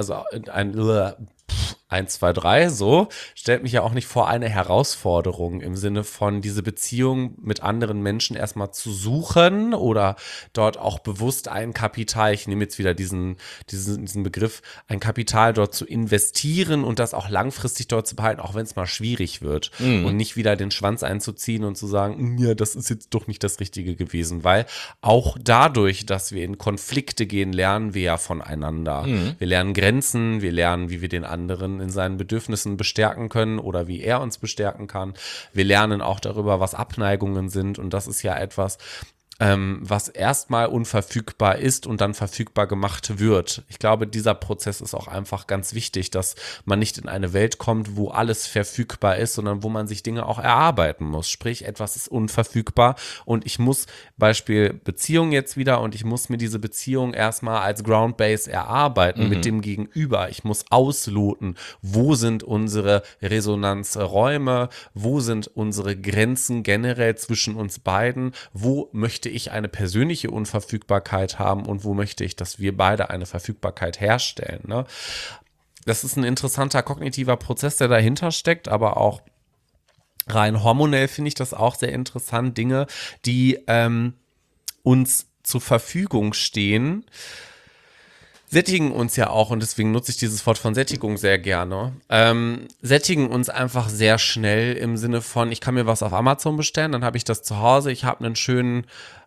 1, 2, 3, so, stellt mich ja auch nicht vor eine Herausforderung im Sinne von diese Beziehung mit anderen Menschen erstmal zu suchen oder dort auch bewusst ein Kapital, ich nehme jetzt wieder diesen Begriff, ein Kapital dort zu investieren und das auch langfristig dort zu behalten, auch wenn es mal schwierig wird und nicht wieder den Schwanz einzuziehen und zu sagen, ja, das ist jetzt doch nicht das Richtige gewesen, weil auch dadurch, dass wir in Konflikte gehen, lernen wir ja voneinander. Wir lernen Grenzen, wir lernen, wie wir den anderen in seinen Bedürfnissen bestärken können oder wie er uns bestärken kann. Wir lernen auch darüber, was Abneigungen sind, und das ist ja etwas, was erstmal unverfügbar ist und dann verfügbar gemacht wird. Ich glaube, dieser Prozess ist auch einfach ganz wichtig, dass man nicht in eine Welt kommt, wo alles verfügbar ist, sondern wo man sich Dinge auch erarbeiten muss. Sprich, etwas ist unverfügbar und ich muss, Beispiel Beziehung jetzt wieder, und ich muss mir diese Beziehung erstmal als Groundbase erarbeiten mit dem Gegenüber. Ich muss ausloten, wo sind unsere Resonanzräume, wo sind unsere Grenzen generell zwischen uns beiden, wo möchte ich eine persönliche Unverfügbarkeit haben und wo möchte ich, dass wir beide eine Verfügbarkeit herstellen. Ne? Das ist ein interessanter kognitiver Prozess, der dahinter steckt, aber auch rein hormonell finde ich das auch sehr interessant. Dinge, die uns zur Verfügung stehen, sättigen uns ja auch, und deswegen nutze ich dieses Wort von Sättigung sehr gerne, sättigen uns einfach sehr schnell im Sinne von, ich kann mir was auf Amazon bestellen, dann habe ich das zu Hause, ich habe einen schönen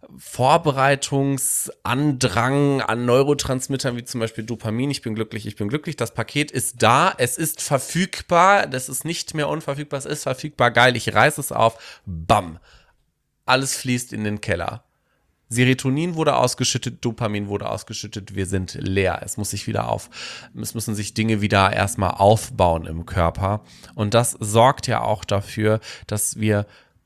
Vorbereitungsandrang an Neurotransmittern, wie zum Beispiel Dopamin, ich bin glücklich, das Paket ist da, es ist verfügbar, das ist nicht mehr unverfügbar, es ist verfügbar, geil, ich reiße es auf, bam, alles fließt in den Keller. Serotonin wurde ausgeschüttet, Dopamin wurde ausgeschüttet, wir sind leer. Es müssen sich Dinge wieder erstmal aufbauen im Körper. Und das sorgt ja auch dafür, dass wir,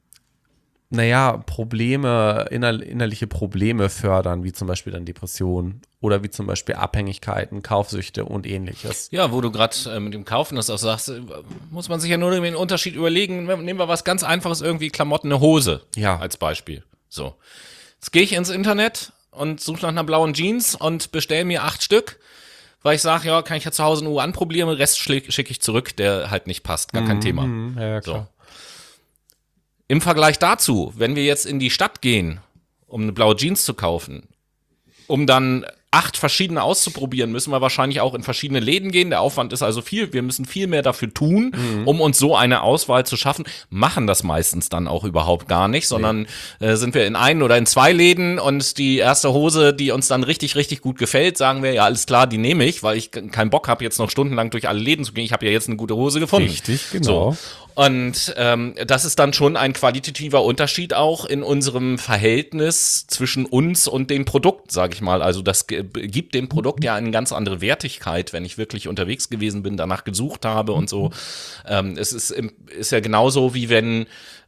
innerliche Probleme fördern, wie zum Beispiel dann Depressionen oder wie zum Beispiel Abhängigkeiten, Kaufsüchte und ähnliches. Ja, wo du gerade mit dem Kaufen das auch sagst, muss man sich ja nur den Unterschied überlegen. Nehmen wir was ganz Einfaches, irgendwie Klamotten, eine Hose als Beispiel. So. Jetzt gehe ich ins Internet und suche nach einer blauen Jeans und bestelle mir 8 Stück, weil ich sage, ja, kann ich ja zu Hause nur anprobieren, den Rest schicke ich zurück, der halt nicht passt, gar kein Thema. Ja, klar. So. Im Vergleich dazu, wenn wir jetzt in die Stadt gehen, um eine blaue Jeans zu kaufen, um dann 8 verschiedene auszuprobieren, müssen wir wahrscheinlich auch in verschiedene Läden gehen. Der Aufwand ist also viel. Wir müssen viel mehr dafür tun, um uns so eine Auswahl zu schaffen. Machen das meistens dann auch überhaupt gar nicht, sondern sind wir in 1 oder in 2 Läden und die erste Hose, die uns dann richtig, richtig gut gefällt, sagen wir, ja, alles klar, die nehme ich, weil ich keinen Bock habe, jetzt noch stundenlang durch alle Läden zu gehen. Ich habe ja jetzt eine gute Hose gefunden. Richtig, genau. So. Und das ist dann schon ein qualitativer Unterschied auch in unserem Verhältnis zwischen uns und dem Produkt, sage ich mal. Also das gibt dem Produkt ja eine ganz andere Wertigkeit, wenn ich wirklich unterwegs gewesen bin, danach gesucht habe und so. Es ist ja genauso, wie wenn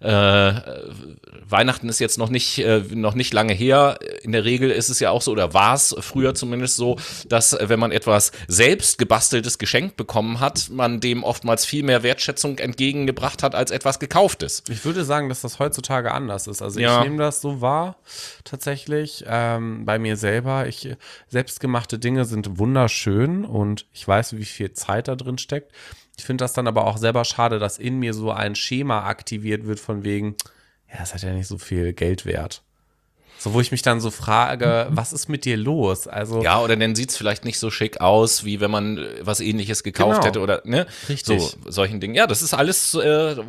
Weihnachten ist jetzt noch nicht lange her. In der Regel ist es ja auch so, oder war es früher zumindest so, dass wenn man etwas selbst gebasteltes geschenkt bekommen hat, man dem oftmals viel mehr Wertschätzung entgegengebracht hat als etwas Gekauftes. Ich würde sagen, dass das heutzutage anders ist. Also Ja. ich nehme das so wahr, tatsächlich, bei mir selber. Selbstgemachte Dinge sind wunderschön und ich weiß, wie viel Zeit da drin steckt. Ich finde das dann aber auch selber schade, dass in mir so ein Schema aktiviert wird von wegen, ja, das hat ja nicht so viel Geld wert. So, wo ich mich dann so frage, was ist mit dir los? Also, Ja, oder dann sieht's vielleicht nicht so schick aus, wie wenn man was Ähnliches gekauft Genau. hätte oder, ne? Richtig. So, solchen Dingen. Ja, das ist alles,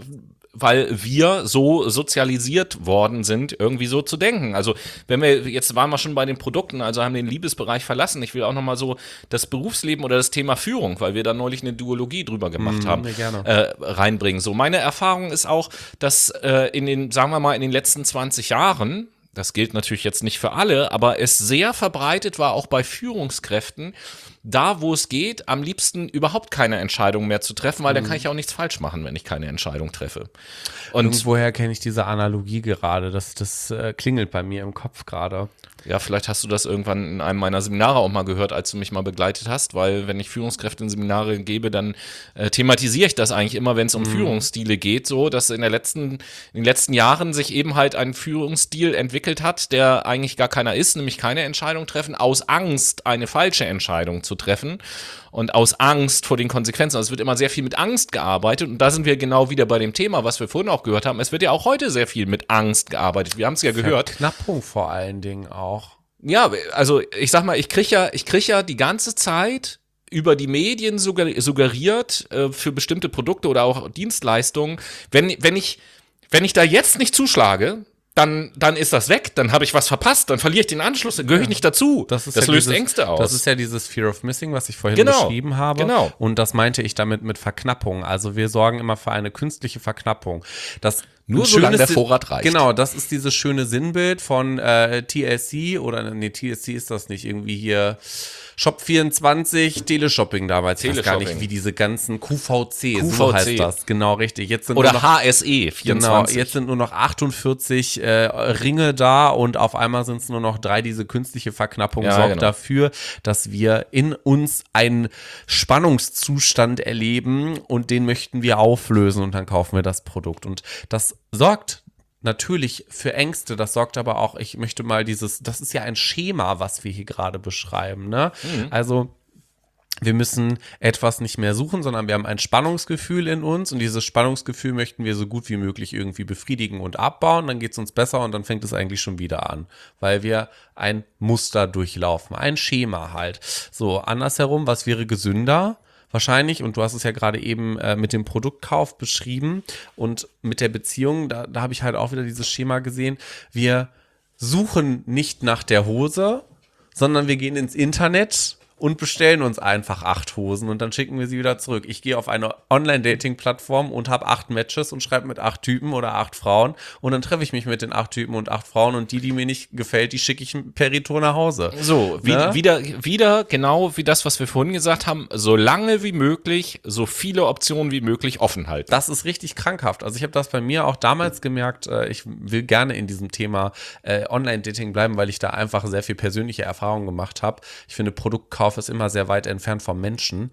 weil wir so sozialisiert worden sind, irgendwie so zu denken. Also, jetzt waren wir schon bei den Produkten, also haben den Liebesbereich verlassen. Ich will auch nochmal so das Berufsleben oder das Thema Führung, weil wir da neulich eine Duologie drüber gemacht haben, ja, gerne. reinbringen. So, meine Erfahrung ist auch, dass sagen wir mal, in den letzten 20 Jahren, das gilt natürlich jetzt nicht für alle, aber es sehr verbreitet war, auch bei Führungskräften, da wo es geht, am liebsten überhaupt keine Entscheidung mehr zu treffen, weil dann kann ich auch nichts falsch machen, wenn ich keine Entscheidung treffe. Und irgendwoher kenne ich diese Analogie gerade. Das klingelt bei mir im Kopf gerade. ja, vielleicht hast du das irgendwann in einem meiner Seminare auch mal gehört, als du mich mal begleitet hast, weil wenn ich Führungskräfte in Seminare gebe, dann thematisiere ich das eigentlich immer, wenn es um Führungsstile geht, so, dass in den letzten Jahren sich eben halt ein Führungsstil entwickelt hat, der eigentlich gar keiner ist, nämlich keine Entscheidung treffen, aus Angst eine falsche Entscheidung zu treffen und aus Angst vor den Konsequenzen. Also es wird immer sehr viel mit Angst gearbeitet und da sind wir genau wieder bei dem Thema, was wir vorhin auch gehört haben. Es wird ja auch heute sehr viel mit Angst gearbeitet. Wir haben es ja gehört. Verknappung vor allen Dingen auch. Ja, also ich sag mal, ich krieg ja die ganze Zeit über die Medien suggeriert für bestimmte Produkte oder auch Dienstleistungen, wenn ich da jetzt nicht zuschlage, dann ist das weg, dann habe ich was verpasst, dann verliere ich den Anschluss, dann gehöre ich nicht dazu. Das ja löst dieses, Ängste aus. Das ist ja dieses Fear of Missing, was ich vorhin Genau, beschrieben habe. genau. Und das meinte ich damit mit Verknappung. Also wir sorgen immer für eine künstliche Verknappung. Nur ein solange schönes der Vorrat reicht. Genau, das ist dieses schöne Sinnbild von TLC oder nee, TLC ist das nicht, irgendwie hier Shop24, Teleshopping damals. Ich weiß gar nicht, wie diese ganzen QVC, so heißt das. Genau, richtig. Jetzt sind oder nur noch, HSE 24. Genau, jetzt sind nur noch 48 Ringe da und auf einmal sind es nur noch 3. Diese künstliche Verknappung sorgt dafür, dass wir in uns einen Spannungszustand erleben und den möchten wir auflösen und dann kaufen wir das Produkt. Und das sorgt natürlich für Ängste, das sorgt aber auch, ich möchte mal das ist ja ein Schema, was wir hier gerade beschreiben, ne? Also wir müssen etwas nicht mehr suchen, sondern wir haben ein Spannungsgefühl in uns und dieses Spannungsgefühl möchten wir so gut wie möglich irgendwie befriedigen und abbauen, dann geht es uns besser und dann fängt es eigentlich schon wieder an, weil wir ein Muster durchlaufen, ein Schema halt. So, andersherum, was wäre gesünder? Wahrscheinlich, und du hast es ja gerade eben mit dem Produktkauf beschrieben und mit der Beziehung, da habe ich halt auch wieder dieses Schema gesehen. Wir suchen nicht nach der Hose, sondern wir gehen ins Internet und bestellen uns einfach 8 Hosen und dann schicken wir sie wieder zurück. Ich gehe auf eine Online-Dating-Plattform und habe 8 Matches und schreibe mit 8 Typen oder 8 Frauen und dann treffe ich mich mit den 8 Typen und 8 Frauen und die mir nicht gefällt, die schicke ich per Retour nach Hause. So, wieder genau wie das, was wir vorhin gesagt haben, so lange wie möglich, so viele Optionen wie möglich offen halten. Das ist richtig krankhaft. Also ich habe das bei mir auch damals gemerkt, ich will gerne in diesem Thema Online-Dating bleiben, weil ich da einfach sehr viel persönliche Erfahrungen gemacht habe. Ich finde, Produktkauf ist immer sehr weit entfernt vom Menschen.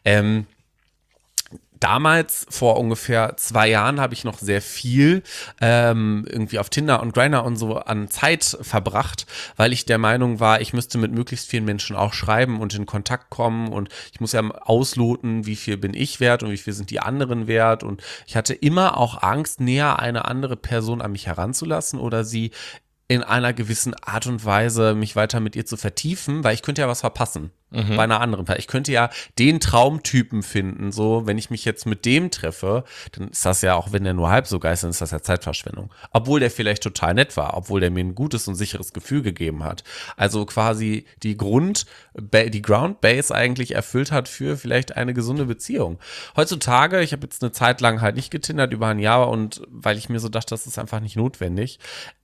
Damals, vor ungefähr 2 Jahren, habe ich noch sehr viel irgendwie auf Tinder und Grindr und so an Zeit verbracht, weil ich der Meinung war, ich müsste mit möglichst vielen Menschen auch schreiben und in Kontakt kommen und ich muss ja ausloten, wie viel bin ich wert und wie viel sind die anderen wert und ich hatte immer auch Angst, näher eine andere Person an mich heranzulassen oder sie in einer gewissen Art und Weise mich weiter mit ihr zu vertiefen, weil ich könnte ja was verpassen bei einer anderen. Ich könnte ja den Traumtypen finden, so, wenn ich mich jetzt mit dem treffe, dann ist das ja, auch wenn der nur halb so geil ist, dann ist das ja Zeitverschwendung. Obwohl der vielleicht total nett war, obwohl der mir ein gutes und sicheres Gefühl gegeben hat. Also quasi die Ground Base eigentlich erfüllt hat für vielleicht eine gesunde Beziehung. Heutzutage, ich habe jetzt eine Zeit lang halt nicht getindert, über ein Jahr, und weil ich mir so dachte, das ist einfach nicht notwendig.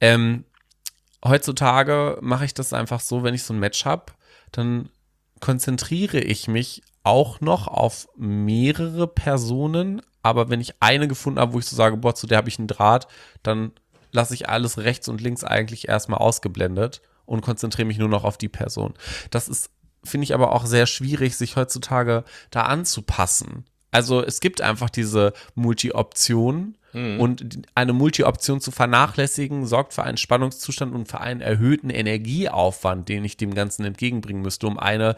Heutzutage mache ich das einfach so, wenn ich so ein Match habe, dann konzentriere ich mich auch noch auf mehrere Personen, aber wenn ich eine gefunden habe, wo ich so sage, boah, zu der habe ich einen Draht, dann lasse ich alles rechts und links eigentlich erstmal ausgeblendet und konzentriere mich nur noch auf die Person. Das ist, finde ich, aber auch sehr schwierig, sich heutzutage da anzupassen. Also es gibt einfach diese Multi-Optionen, und eine Multi-Option zu vernachlässigen, sorgt für einen Spannungszustand und für einen erhöhten Energieaufwand, den ich dem Ganzen entgegenbringen müsste, um eine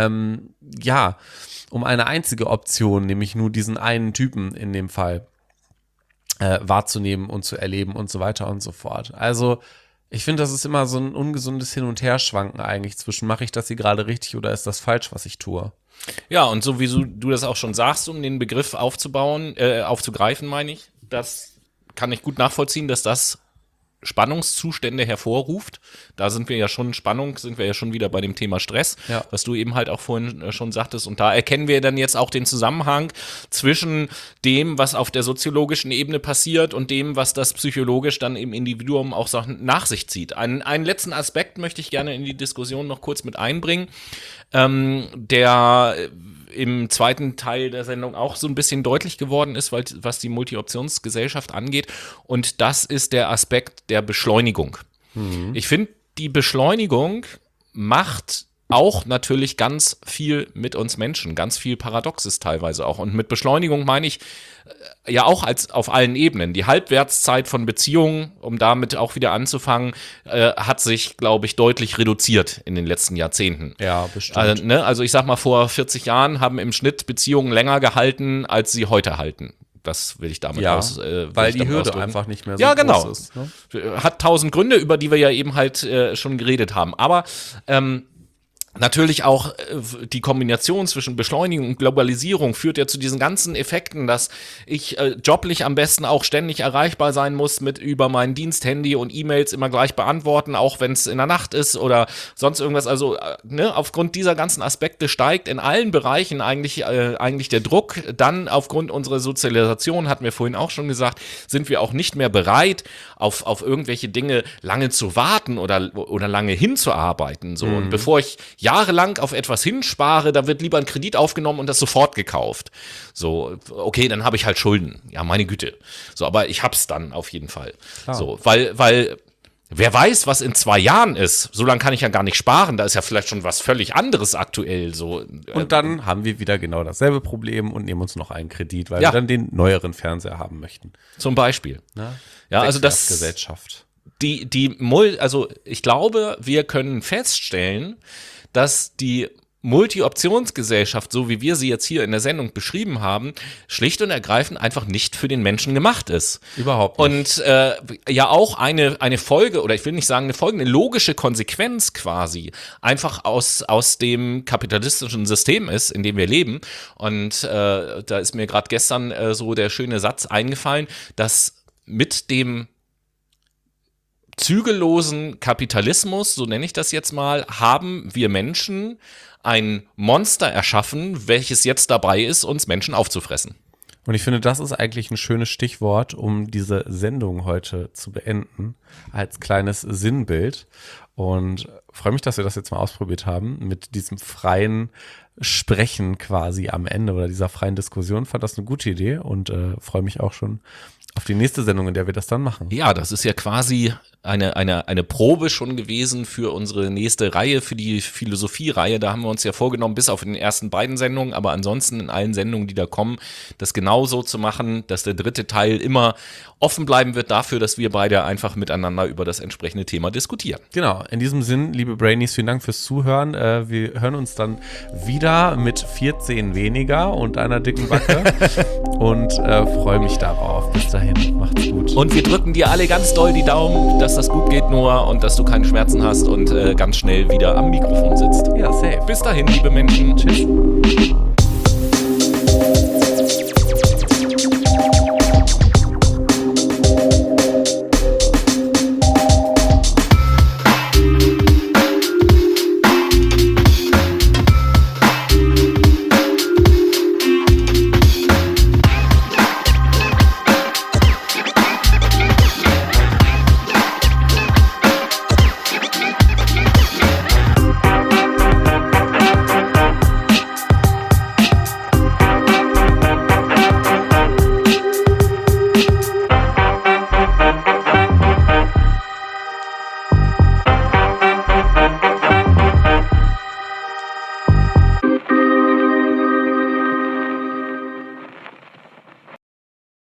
einzige Option, nämlich nur diesen einen Typen in dem Fall, wahrzunehmen und zu erleben und so weiter und so fort. Also ich finde, das ist immer so ein ungesundes Hin- und Herschwanken eigentlich zwischen, mache ich das hier gerade richtig oder ist das falsch, was ich tue? Ja, und so wie du das auch schon sagst, um den Begriff aufzugreifen, meine ich, das kann ich gut nachvollziehen, dass das Spannungszustände hervorruft. Da sind wir ja schon wieder bei dem Thema Stress, was du eben halt auch vorhin schon sagtest. Und da erkennen wir dann jetzt auch den Zusammenhang zwischen dem, was auf der soziologischen Ebene passiert und dem, was das psychologisch dann im Individuum auch nach sich zieht. Einen letzten Aspekt möchte ich gerne in die Diskussion noch kurz mit einbringen, der im zweiten Teil der Sendung auch so ein bisschen deutlich geworden ist, was die Multi-Optionsgesellschaft angeht. Und das ist der Aspekt der Beschleunigung. Ich finde, die Beschleunigung macht auch natürlich ganz viel mit uns Menschen, ganz viel Paradoxes teilweise auch. Und mit Beschleunigung meine ich ja auch auf allen Ebenen. Die Halbwertszeit von Beziehungen, um damit auch wieder anzufangen, hat sich, glaube ich, deutlich reduziert in den letzten Jahrzehnten. Ja, bestimmt. Also ich sag mal, vor 40 Jahren haben im Schnitt Beziehungen länger gehalten, als sie heute halten. Das will ich damit weil die Hürde einfach nicht mehr so groß ist. Ne? Hat 1000 Gründe, über die wir ja eben halt schon geredet haben. Aber natürlich auch die Kombination zwischen Beschleunigung und Globalisierung führt ja zu diesen ganzen Effekten, dass ich joblich am besten auch ständig erreichbar sein muss über mein Diensthandy und E-Mails immer gleich beantworten, auch wenn es in der Nacht ist oder sonst irgendwas. Also aufgrund dieser ganzen Aspekte steigt in allen Bereichen eigentlich der Druck. Dann aufgrund unserer Sozialisation, hatten wir vorhin auch schon gesagt, sind wir auch nicht mehr bereit, auf irgendwelche Dinge lange zu warten oder lange hinzuarbeiten. So. Und bevor ich jahrelang auf etwas hinspare, da wird lieber ein Kredit aufgenommen und das sofort gekauft. So, okay, dann habe ich halt Schulden. Ja, meine Güte. So, aber ich hab's dann auf jeden Fall. Klar. So, weil wer weiß, was in 2 Jahren ist. So lange kann ich ja gar nicht sparen. Da ist ja vielleicht schon was völlig anderes aktuell. So. Und dann haben wir wieder genau dasselbe Problem und nehmen uns noch einen Kredit, weil wir dann den neueren Fernseher haben möchten. Zum Beispiel. Ja, also das Gesellschaft. Also ich glaube, wir können feststellen, dass die Multi-Optionsgesellschaft, so wie wir sie jetzt hier in der Sendung beschrieben haben, schlicht und ergreifend einfach nicht für den Menschen gemacht ist. Überhaupt nicht. Und ja auch eine Folge, oder ich will nicht sagen eine Folge, eine logische Konsequenz quasi, einfach aus dem kapitalistischen System ist, in dem wir leben. Und da ist mir gerade gestern so der schöne Satz eingefallen, dass mit dem zügellosen Kapitalismus, so nenne ich das jetzt mal, haben wir Menschen ein Monster erschaffen, welches jetzt dabei ist, uns Menschen aufzufressen. Und ich finde, das ist eigentlich ein schönes Stichwort, um diese Sendung heute zu beenden, als kleines Sinnbild. Und freue mich, dass wir das jetzt mal ausprobiert haben, mit diesem freien Sprechen quasi am Ende oder dieser freien Diskussion. Fand das eine gute Idee und freue mich auch schon auf die nächste Sendung, in der wir das dann machen. Ja, das ist ja quasi eine Probe schon gewesen für unsere nächste Reihe, für die Philosophie-Reihe. Da haben wir uns ja vorgenommen, bis auf den ersten beiden Sendungen, aber ansonsten in allen Sendungen, die da kommen, das genauso zu machen, dass der dritte Teil immer offen bleiben wird dafür, dass wir beide einfach miteinander über das entsprechende Thema diskutieren. Genau, in diesem Sinn, liebe Brainies, vielen Dank fürs Zuhören. Wir hören uns dann wieder mit 14 weniger und einer dicken Backe und freue mich darauf. Bis dahin, macht's gut. Und wir drücken dir alle ganz doll die Daumen, dass das gut geht, Noah, und dass du keine Schmerzen hast und ganz schnell wieder am Mikrofon sitzt. Ja, safe. Bis dahin, liebe Menschen. Tschüss.